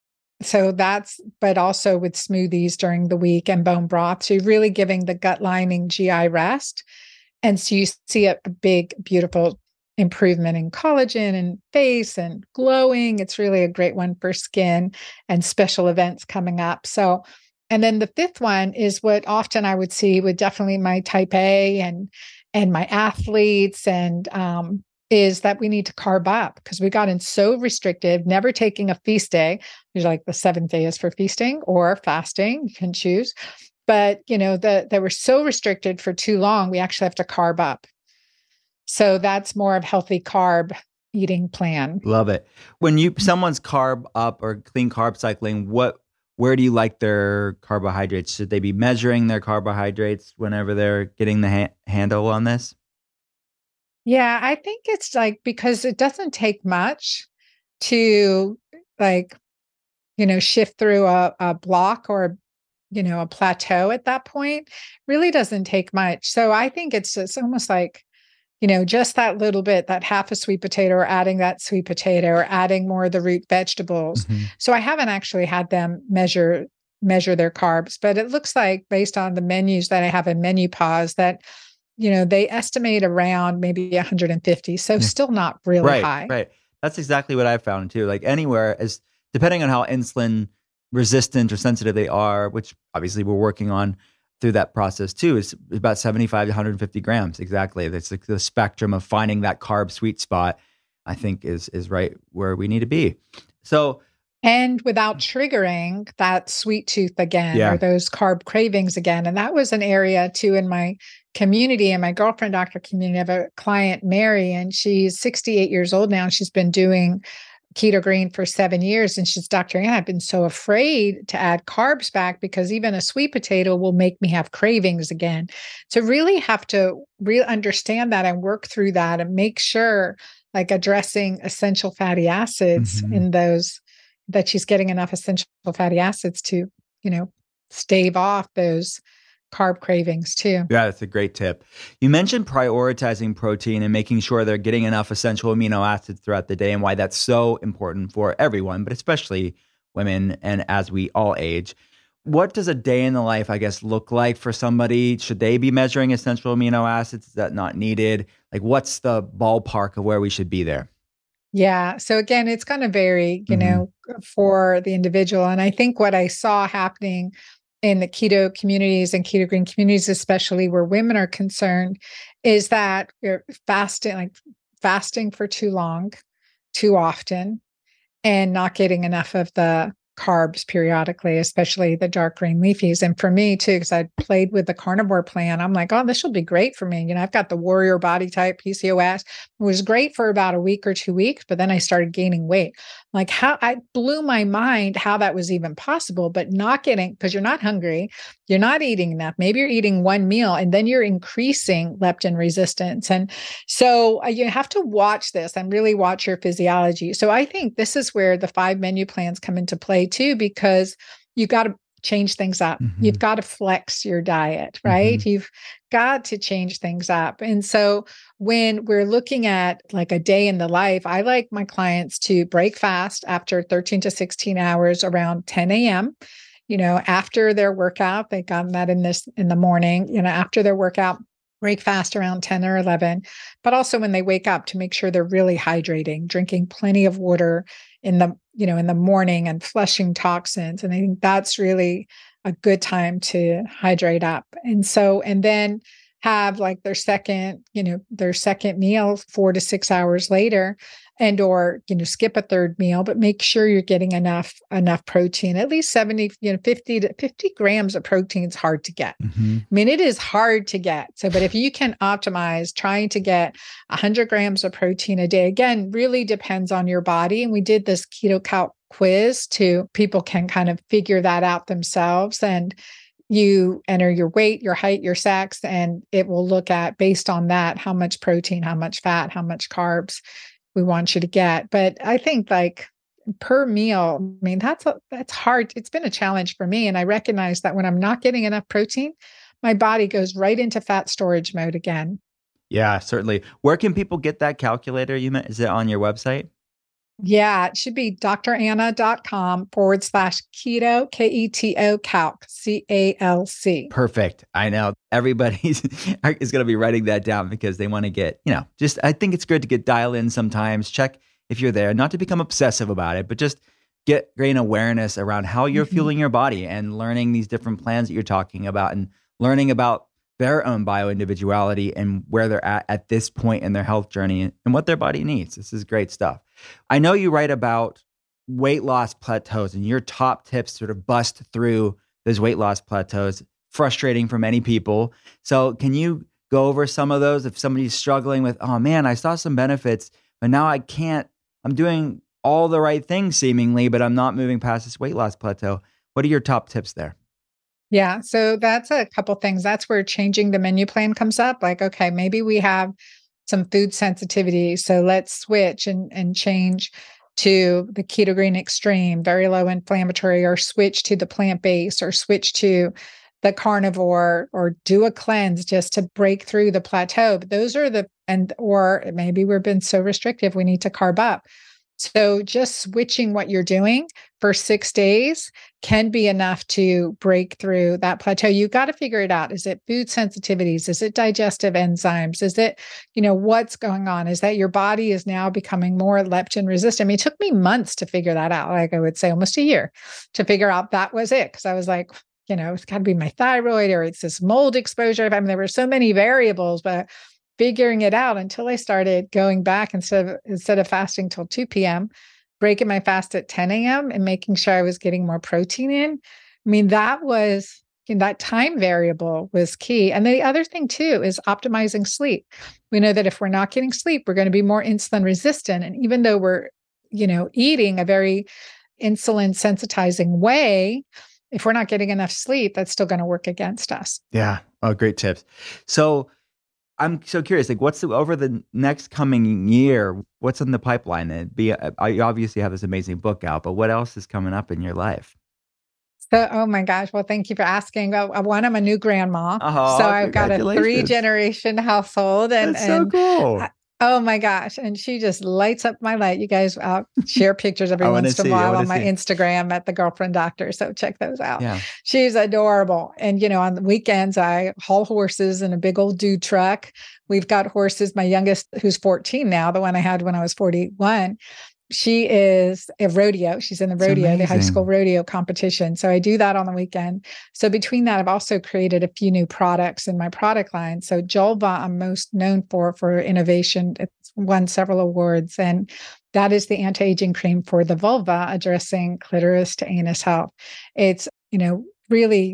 F: So but also with smoothies during the week and bone broth. So you're really giving the gut lining GI rest. And so you see a big, beautiful improvement in collagen and face and glowing. It's really a great one for skin and special events coming up. So, and then the fifth one is what often I would see with definitely my type A and my athletes, and is that we need to carb up, because we got in so restrictive, never taking a feast day. There's like the 7th day is for feasting or fasting, you can choose. But, they were so restricted for too long, we actually have to carb up. So that's more of healthy carb eating plan.
E: Love it. When someone's carb up or clean carb cycling, where do you like their carbohydrates? Should they be measuring their carbohydrates whenever they're getting the handle on this?
F: Yeah, I think it's because it doesn't take much to shift through a block or, a plateau at that point. Really doesn't take much. So I think it's almost like, just that little bit, that half a sweet potato, or adding that sweet potato, or adding more of the root vegetables. So I haven't actually had them measure their carbs, but it looks like, based on the menus that I have in Menupause, that, they estimate around maybe 150. So still not really high.
E: Right. That's exactly what I found too. Like anywhere, depending on how insulin resistant or sensitive they are, which obviously we're working on through that process too, is about 75 to 150 grams. Exactly. That's the spectrum of finding that carb sweet spot, I think is right where we need to be. So,
F: and without triggering that sweet tooth again, or those carb cravings again. And that was an area too in my community, and my girlfriend doctor community. I have a client, Mary, and she's 68 years old now. She's been doing Keto Green for 7 years. And she's, Dr. Ann, I've been so afraid to add carbs back, because even a sweet potato will make me have cravings again. So really have to understand that and work through that, and make sure addressing essential fatty acids in those, that she's getting enough essential fatty acids to, stave off those carb cravings too.
E: Yeah, that's a great tip. You mentioned prioritizing protein and making sure they're getting enough essential amino acids throughout the day and why that's so important for everyone, but especially women and as we all age. What does a day in the life, I guess, look like for somebody? Should they be measuring essential amino acids? Is that not needed? Like, what's the ballpark of where we should be there?
F: Yeah. So again, it's going to vary, for the individual. And I think what I saw happening in the keto communities and keto green communities, especially where women are concerned, is that you're fasting for too long, too often, and not getting enough of the carbs periodically, especially the dark green leafies. And for me too, because I played with the carnivore plan, I'm like, oh, this will be great for me. I've got the warrior body type, PCOS. It was great for about a week or 2 weeks, but then I started gaining weight. Like how I blew my mind how that was even possible, but not getting, because you're not hungry, you're not eating enough. Maybe you're eating one meal and then you're increasing leptin resistance. And so you have to watch this and really watch your physiology. So I think this is where the 5 menu plans come into play too, because you got to change things up.
E: Mm-hmm.
F: You've got to flex your diet, right?
E: Mm-hmm.
F: You've got to change things up. And so when we're looking at like a day in the life, I like my clients to break fast after 13 to 16 hours around 10 a.m. After their workout. They got that in the morning, after their workout, break fast around 10 or 11, but also when they wake up to make sure they're really hydrating, drinking plenty of water in the morning and flushing toxins. And I think that's really a good time to hydrate up. And then have like their second meal 4 to 6 hours later, and or skip a third meal, but make sure you're getting enough protein, at least 50 grams of protein is hard to get.
E: Mm-hmm.
F: I mean, it is hard to get. But if you can optimize trying to get 100 grams of protein a day, again, really depends on your body. And we did this Keto Calc quiz too. People can kind of figure that out themselves, and you enter your weight, your height, your sex, and it will look at, based on that, how much protein, how much fat, how much carbs we want you to get. But I think like per meal, I mean, that's hard. It's been a challenge for me. And I recognize that when I'm not getting enough protein, my body goes right into fat storage mode again.
E: Yeah, certainly. Where can people get that calculator you meant? Is it on your website?
F: Yeah, it should be dranna.com/keto, KETO calc, CALC.
E: Perfect. I know everybody is going to be writing that down because they want to get, I think it's good to get dialed in sometimes, check if you're there, not to become obsessive about it, but just gain awareness around how you're fueling your body and learning these different plans that you're talking about and learning about their own bio-individuality and where they're at this point in their health journey and what their body needs. This is great stuff. I know you write about weight loss plateaus and your top tips sort of bust through those weight loss plateaus, frustrating for many people. So can you go over some of those if somebody's struggling with, oh man, I saw some benefits, but now I can't, I'm doing all the right things seemingly, but I'm not moving past this weight loss plateau. What are your top tips there?
F: Yeah. So that's a couple things. That's where changing the menu plan comes up. Like, okay, maybe we have some food sensitivity. So let's switch and change to the Keto Green Extreme, very low inflammatory, or switch to the plant-based, or switch to the carnivore, or do a cleanse just to break through the plateau. But those are or maybe we've been so restrictive, we need to carb up. So just switching what you're doing for 6 days can be enough to break through that plateau. You got to figure it out. Is it food sensitivities? Is it digestive enzymes? Is it, what's going on? Is that your body is now becoming more leptin resistant? I mean, it took me months to figure that out. Like I would say almost a year to figure out that was it. Cause I was like, it's got to be my thyroid, or it's this mold exposure. I mean, there were so many variables, but figuring it out until I started going back instead of fasting till 2 p.m., breaking my fast at 10 a.m. and making sure I was getting more protein in. I mean, that time variable was key. And the other thing too is optimizing sleep. We know that if we're not getting sleep, we're going to be more insulin resistant. And even though we're, eating a very insulin sensitizing way, if we're not getting enough sleep, that's still going to work against us.
E: Yeah. Oh, great tips. So I'm so curious, like over the next coming year, what's in the pipeline? You obviously have this amazing book out, but what else is coming up in your life?
F: So, oh my gosh. Well, thank you for asking. One, I'm a new grandma.
E: Oh,
F: So I've got a
E: congratulations.
F: 3-generation household.
E: That's so cool.
F: Oh my gosh. And she just lights up my light. You guys, I'll share pictures every once in a while on my Instagram at The Girlfriend Doctor. So check those out.
E: Yeah.
F: She's adorable. And, on the weekends, I haul horses in a big old dude truck. We've got horses. My youngest, who's 14 now, the one I had when I was 41, she is a rodeo. She's in the rodeo, the high school rodeo competition. So I do that on the weekend. So between that, I've also created a few new products in my product line. So Julva, I'm most known for innovation. It's won several awards. And that is the anti-aging cream for the vulva, addressing clitoris to anus health. It's, really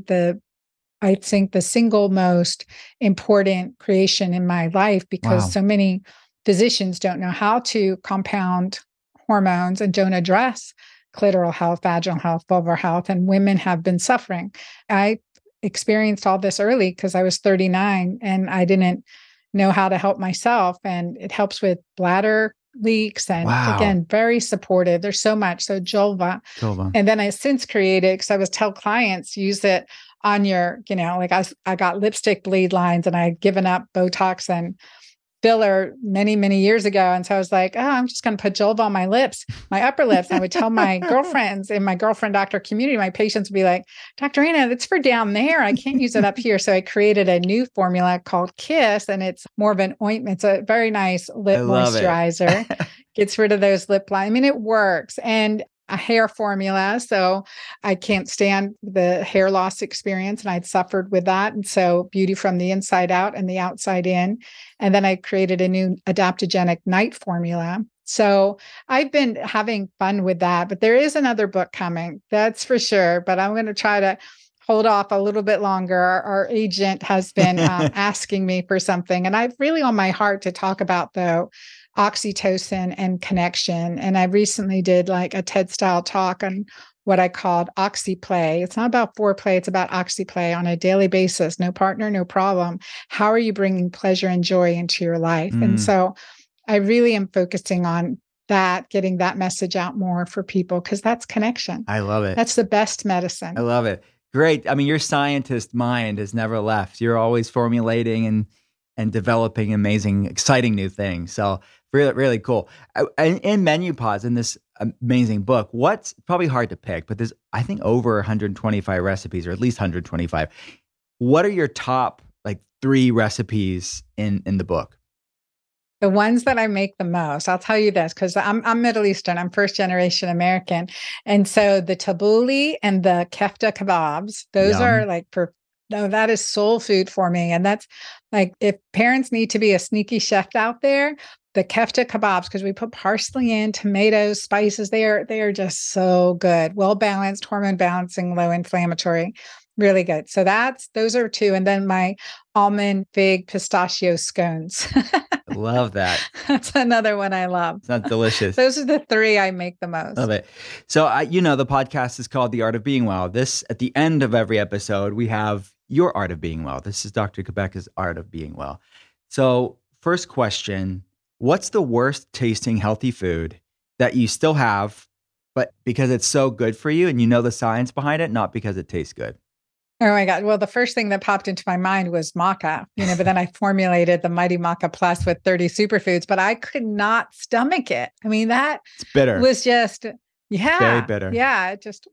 F: I think the single most important creation in my life, because so many physicians don't know how to compound hormones and don't address clitoral health, vaginal health, vulvar health, and women have been suffering. I experienced all this early because I was 39 and I didn't know how to help myself. And it helps with bladder leaks and again, very supportive. There's so much. So Julva. And then I since created, because I was tell clients, use it on your, like I got lipstick bleed lines and I'd given up Botox and filler many, many years ago. And so I was like, I'm just going to put Julva on my lips, my upper lips. And I would tell my girlfriends in my girlfriend doctor community, my patients would be like, Dr. Anna, that's for down there. I can't use it up here. So I created a new formula called Kiss, and it's more of an ointment. It's a very nice lip moisturizer. Gets rid of those lip lines. I mean, it works. And a hair formula. So I can't stand the hair loss experience. And I'd suffered with that. And so beauty from the inside out and the outside in. And then I created a new adaptogenic night formula. So I've been having fun with that, but there is another book coming. That's for sure. But I'm going to try to hold off a little bit longer. Our agent has been asking me for something. And I've really on my heart to talk about, though, oxytocin and connection. And I recently did like a TED style talk on what I called oxyplay. It's not about foreplay. It's about oxyplay on a daily basis. No partner, no problem. How are you bringing pleasure and joy into your life? And so I really am focusing on that, getting that message out more for people, because that's connection.
E: I love it.
F: That's the best medicine.
E: I love it. Great. I mean, your scientist mind has never left. You're always formulating and developing amazing, exciting new things. So really, really cool. In Menopause, in this amazing book, what's probably hard to pick, but there's, I think, over 125 recipes, or at least 125. What are your top 3 recipes in the book?
F: The ones that I make the most, I'll tell you this, because I'm Middle Eastern, I'm first generation American. And so the tabbouleh and the kefta kebabs, those are that is soul food for me. And that's if parents need to be a sneaky chef out there, the kefta kebabs, because we put parsley in, tomatoes, spices, they are just so good. Well-balanced, hormone balancing, low inflammatory, really good. So those are 2. And then my almond, fig, pistachio scones.
E: Love that.
F: That's another one I love.
E: That's delicious.
F: Those are the 3 I make the most.
E: Love it. So, the podcast is called The Art of Being Well. At the end of every episode, we have your Art of Being Well. This is Dr. Cabeca's Art of Being Well. So, first question, what's the worst tasting healthy food that you still have, but because it's so good for you and you know the science behind it, not because it tastes good?
F: Oh my God. Well, the first thing that popped into my mind was maca, but then I formulated the Mighty Maca Plus with 30 superfoods, but I could not stomach it. I mean, it's bitter. Was just,
E: very bitter.
F: Yeah.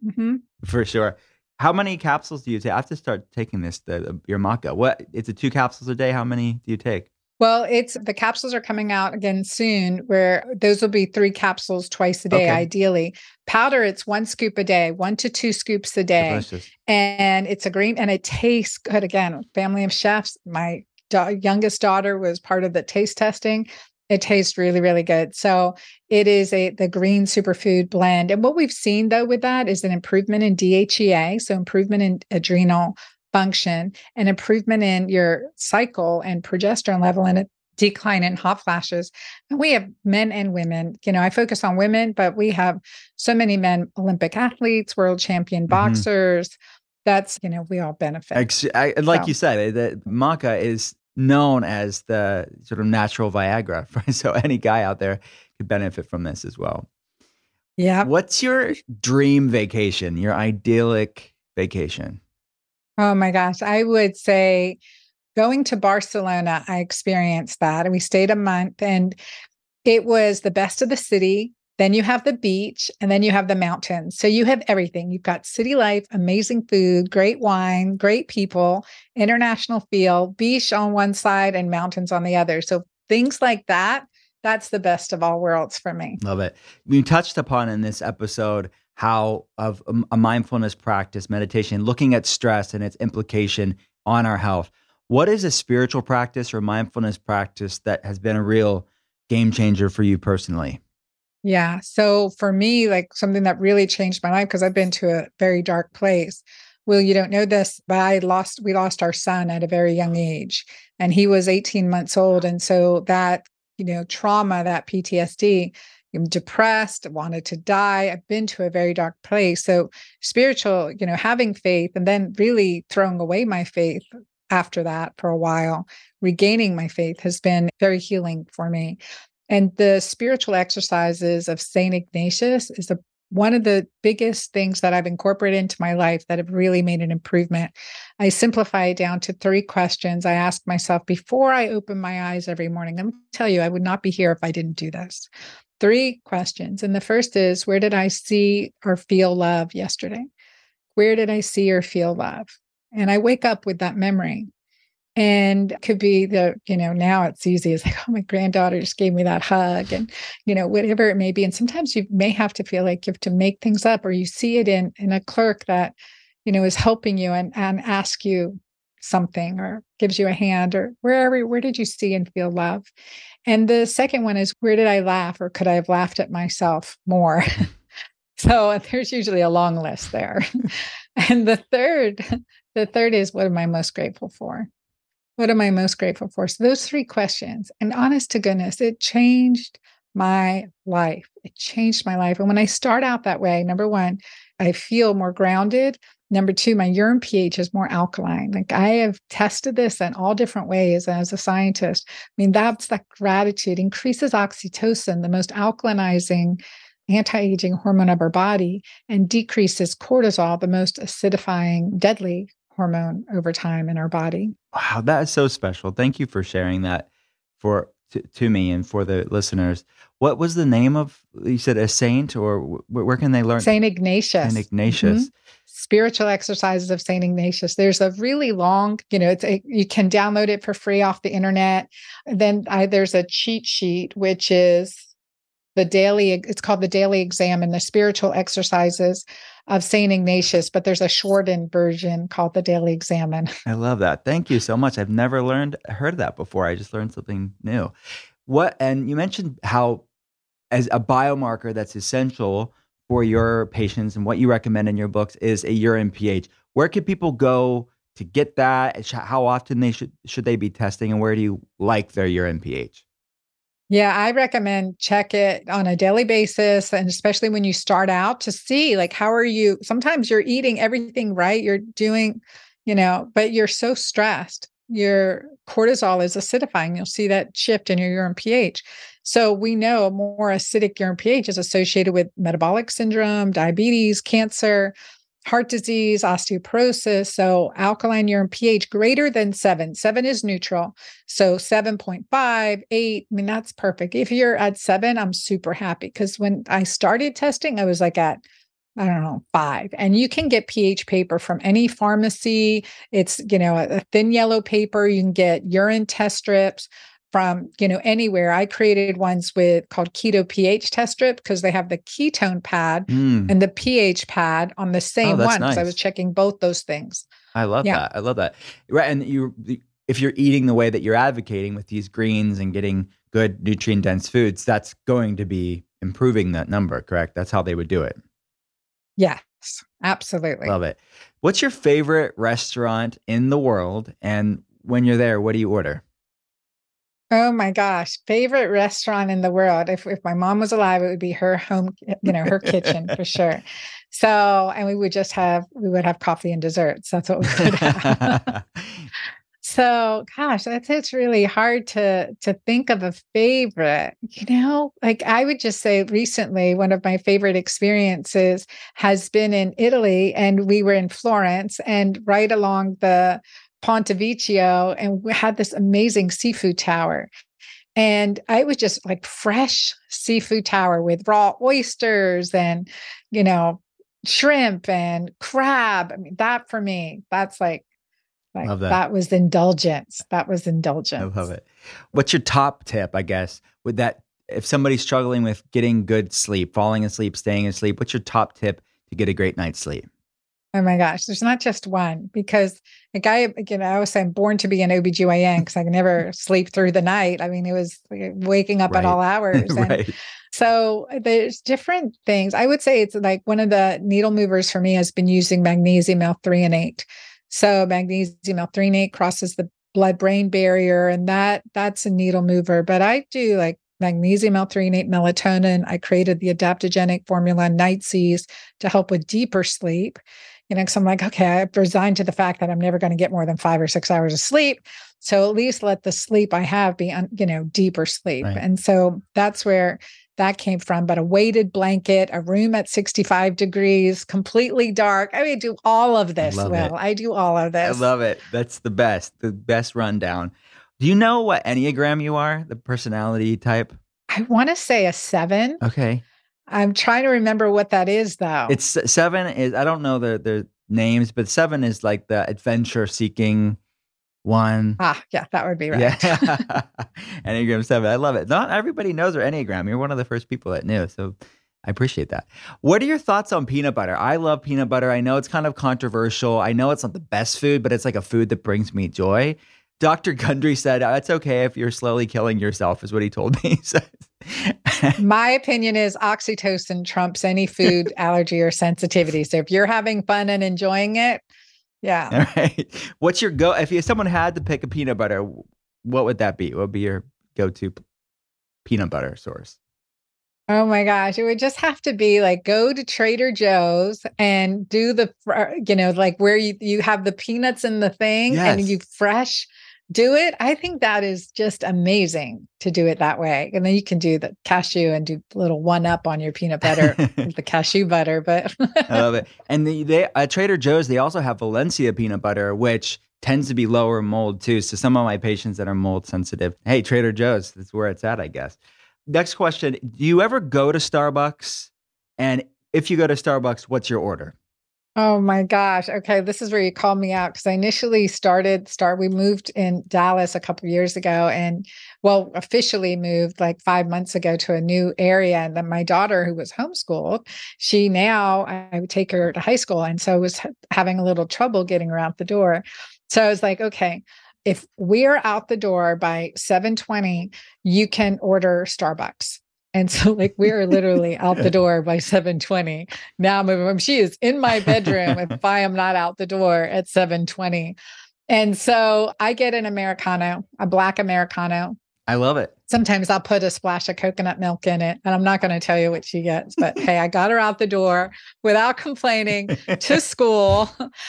E: For sure. How many capsules do you take? I have to start taking your maca. What? It's 2 capsules a day. How many do you take?
F: Well, the capsules are coming out again soon, where those will be 3 capsules twice a day, ideally. Powder, it's 1 scoop a day, 1 to 2 scoops a day.
E: Delicious.
F: And it's a green, and it tastes good. Again, family of chefs. My youngest daughter was part of the taste testing. It tastes really, really good. So it is the green superfood blend. And what we've seen, though, with that is an improvement in DHEA, so improvement in adrenal function, and improvement in your cycle and progesterone level, and a decline in hot flashes. And we have men and women. I focus on women, but we have so many men, Olympic athletes, world champion boxers. That's, we all benefit.
E: You said, the maca is known as the sort of natural Viagra. Right? So any guy out there could benefit from this as well.
F: Yeah.
E: What's your dream vacation, your idyllic vacation?
F: Oh my gosh. I would say going to Barcelona, I experienced that. And we stayed a month and it was the best of the city. Then you have the beach and then you have the mountains. So you have everything. You've got city life, amazing food, great wine, great people, international feel, beach on one side and mountains on the other. So things like that, that's the best of all worlds for me.
E: Love it. You touched upon in this episode how of a mindfulness practice, meditation, looking at stress and its implication on our health. What is a spiritual practice or mindfulness practice that has been a real game changer for you personally?
F: Yeah. So for me, like something that really changed my life, because I've been to a very dark place. Will, you don't know this, but we lost our son at a very young age and he was 18 months old. And so that, trauma, that PTSD, I'm depressed, wanted to die. I've been to a very dark place. So spiritual, having faith and then really throwing away my faith after that for a while, regaining my faith has been very healing for me. And the spiritual exercises of St. Ignatius is one of the biggest things that I've incorporated into my life that have really made an improvement. I simplify it down to 3 questions I ask myself before I open my eyes every morning. Let me tell you, I would not be here if I didn't do this. 3 questions. And the first is, where did I see or feel love yesterday? Where did I see or feel love? And I wake up with that memory. And it could be now it's easy. It's like, oh, my granddaughter just gave me that hug and, whatever it may be. And sometimes you may have to feel like you have to make things up or you see it in a clerk that, is helping you and ask you something or gives you a hand or where did you see and feel love? And the second one is, where did I laugh or could I have laughed at myself more? So there's usually a long list there. And the third is, what am I most grateful for? What am I most grateful for? So those 3 questions, and honest to goodness, it changed my life. It changed my life. And when I start out that way, number 1, I feel more grounded. Number 2, my urine pH is more alkaline. Like I have tested this in all different ways as a scientist. I mean, that's that gratitude increases oxytocin, the most alkalinizing anti-aging hormone of our body, and decreases cortisol, the most acidifying, deadly hormone over time in our body.
E: Wow, that is so special. Thank you for sharing that to me and for the listeners. What was the name of, you said a saint, or where can they learn?
F: St. Ignatius.
E: St. Ignatius.
F: Mm-hmm. Spiritual exercises of St. Ignatius. There's a really long, you can download it for free off the internet. Then there's a cheat sheet, which is it's called the Daily Exam and the Spiritual Exercises of St. Ignatius, but there's a shortened version called the Daily Examen.
E: I love that. Thank you so much. I've never heard that before. I just learned something new. And you mentioned how as a biomarker that's essential for your patients and what you recommend in your books is a urine pH. Where can people go to get that? How often should they be testing, and where do you like their urine pH?
F: Yeah, I recommend check it on a daily basis. And especially when you start out to see, like, how are you? Sometimes you're eating everything right. You're doing, but you're so stressed. Your cortisol is acidifying. You'll see that shift in your urine pH. So we know a more acidic urine pH is associated with metabolic syndrome, diabetes, cancer, heart disease, osteoporosis. So alkaline urine pH greater than 7. 7 is neutral. So 7.5, 8, I mean, that's perfect. If you're at 7, I'm super happy because when I started testing, I was like at, 5. And you can get pH paper from any pharmacy. It's, a thin yellow paper. You can get urine test strips from, anywhere. I created ones called Keto pH test strip because they have the ketone pad and the pH pad on the same one. Because I was checking both those things.
E: I love that. I love that. Right. And if you're eating the way that you're advocating with these greens and getting good nutrient dense foods, that's going to be improving that number, correct? That's how they would do it.
F: Yes, absolutely.
E: Love it. What's your favorite restaurant in the world? And when you're there, what do you order?
F: Oh my gosh. Favorite restaurant in the world. If my mom was alive, it would be her home, her kitchen for sure. So, and we would have coffee and desserts. That's what we would have. So, gosh, it's really hard to think of a favorite. Like I would just say recently, one of my favorite experiences has been in Italy, and we were in Florence and right along the Ponte Vecchio, and we had this amazing seafood tower. And I was just like fresh seafood tower with raw oysters and, shrimp and crab. I mean, that for me, that's like
E: love
F: that was indulgence. That was indulgence.
E: I love it. What's your top tip, I guess, with that? If somebody's struggling with getting good sleep, falling asleep, staying asleep, what's your top tip to get a great night's sleep?
F: Oh my gosh, there's not just one, because I always say I'm born to be an OBGYN because I can never sleep through the night. I mean, it was waking up at all hours.
E: Right.
F: So there's different things. I would say it's like one of the needle movers for me has been using magnesium L-threonate. So magnesium L-threonate crosses the blood-brain barrier, and that's a needle mover. But I do like magnesium L-threonate, melatonin. I created the adaptogenic formula Night-Seas to help with deeper sleep. Because I'm like, okay, I've resigned to the fact that I'm never going to get more than 5 or 6 hours of sleep. So at least let the sleep I have be, deeper sleep.
E: Right.
F: And so that's where that came from. But a weighted blanket, a room at 65 degrees, completely dark. I do all of this, Will. I do all of this.
E: I love it. That's the best rundown. Do you know what Enneagram you are, the personality type?
F: I want to say a 7.
E: Okay.
F: I'm trying to remember what that is, though.
E: It's 7 is, I don't know their names, but 7 is like the adventure seeking one.
F: Yeah, that would be right.
E: Yeah. Enneagram 7. I love it. Not everybody knows their Enneagram. You're one of the first people that knew. So I appreciate that. What are your thoughts on peanut butter? I love peanut butter. I know it's kind of controversial. I know it's not the best food, but it's like a food that brings me joy. Dr. Gundry said, that's okay if you're slowly killing yourself, is what he told me.
F: My opinion is oxytocin trumps any food allergy or sensitivity. So if you're having fun and enjoying it, yeah.
E: All right. What's your if someone had to pick a peanut butter, what would that be? What would be your go-to peanut butter source?
F: Oh my gosh. It would just have to be like, go to Trader Joe's and do the, like where you have the peanuts in the thing and you fresh do it. I think that is just amazing to do it that way. And then you can do the cashew and do a little 1-up on your peanut butter with the cashew butter. But
E: I love it. And they at Trader Joe's, they also have Valencia peanut butter, which tends to be lower mold too. So some of my patients that are mold sensitive, hey, Trader Joe's, that's where it's at, I guess. Next question. Do you ever go to Starbucks? And if you go to Starbucks, what's your order?
F: Oh my gosh. Okay. This is where you called me out, because I initially we moved in Dallas a couple of years ago, and officially moved like 5 months ago to a new area. And then my daughter, who was homeschooled, I would take her to high school. And so was having a little trouble getting her out the door. So I was like, okay, if we're out the door by 7:20, you can order Starbucks. And so like we are literally out the door by 7:20. Now she is in my bedroom if I am not out the door at 7:20. And so I get an Americano, a black Americano.
E: I love it.
F: Sometimes I'll put a splash of coconut milk in it, and I'm not going to tell you what she gets, but hey, I got her out the door without complaining to school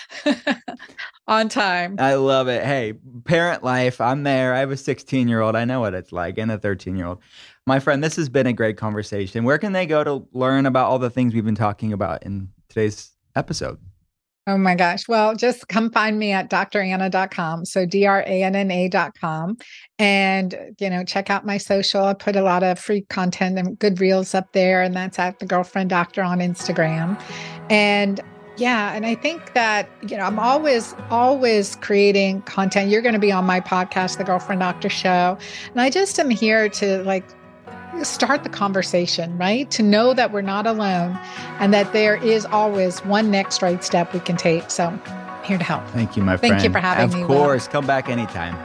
F: on time.
E: I love it. Hey, parent life, I'm there. I have a 16-year-old. I know what it's like, and a 13-year-old. My friend, this has been a great conversation. Where can they go to learn about all the things we've been talking about in today's episode?
F: Oh my gosh. Well, just come find me at dranna.com. So DRANNA.com. And, check out my social. I put a lot of free content and good reels up there. And that's at The Girlfriend Doctor on Instagram. And yeah, and I think that, I'm always creating content. You're going to be on my podcast, The Girlfriend Doctor Show. And I just am here to start the conversation, right? To know that we're not alone and that there is always one next right step we can take. So I'm here to help.
E: Thank you, my friend.
F: Thank you for having me.
E: Of course. Come back anytime.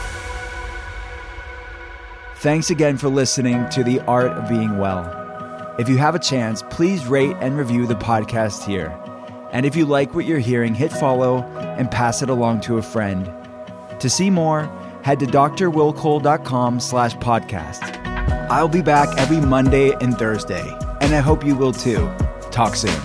E: Thanks again for listening to The Art of Being Well. If you have a chance, please rate and review the podcast here. And if you like what you're hearing, hit follow and pass it along to a friend. To see more, head to drwillcole.com/podcast. I'll be back every Monday and Thursday, and I hope you will too. Talk soon.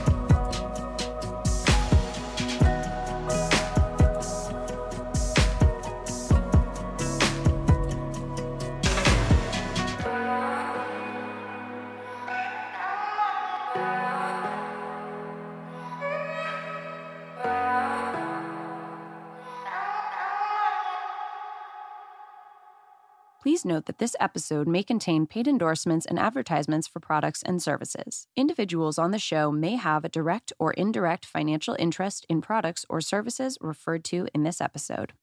H: Please note that this episode may contain paid endorsements and advertisements for products and services. Individuals on the show may have a direct or indirect financial interest in products or services referred to in this episode.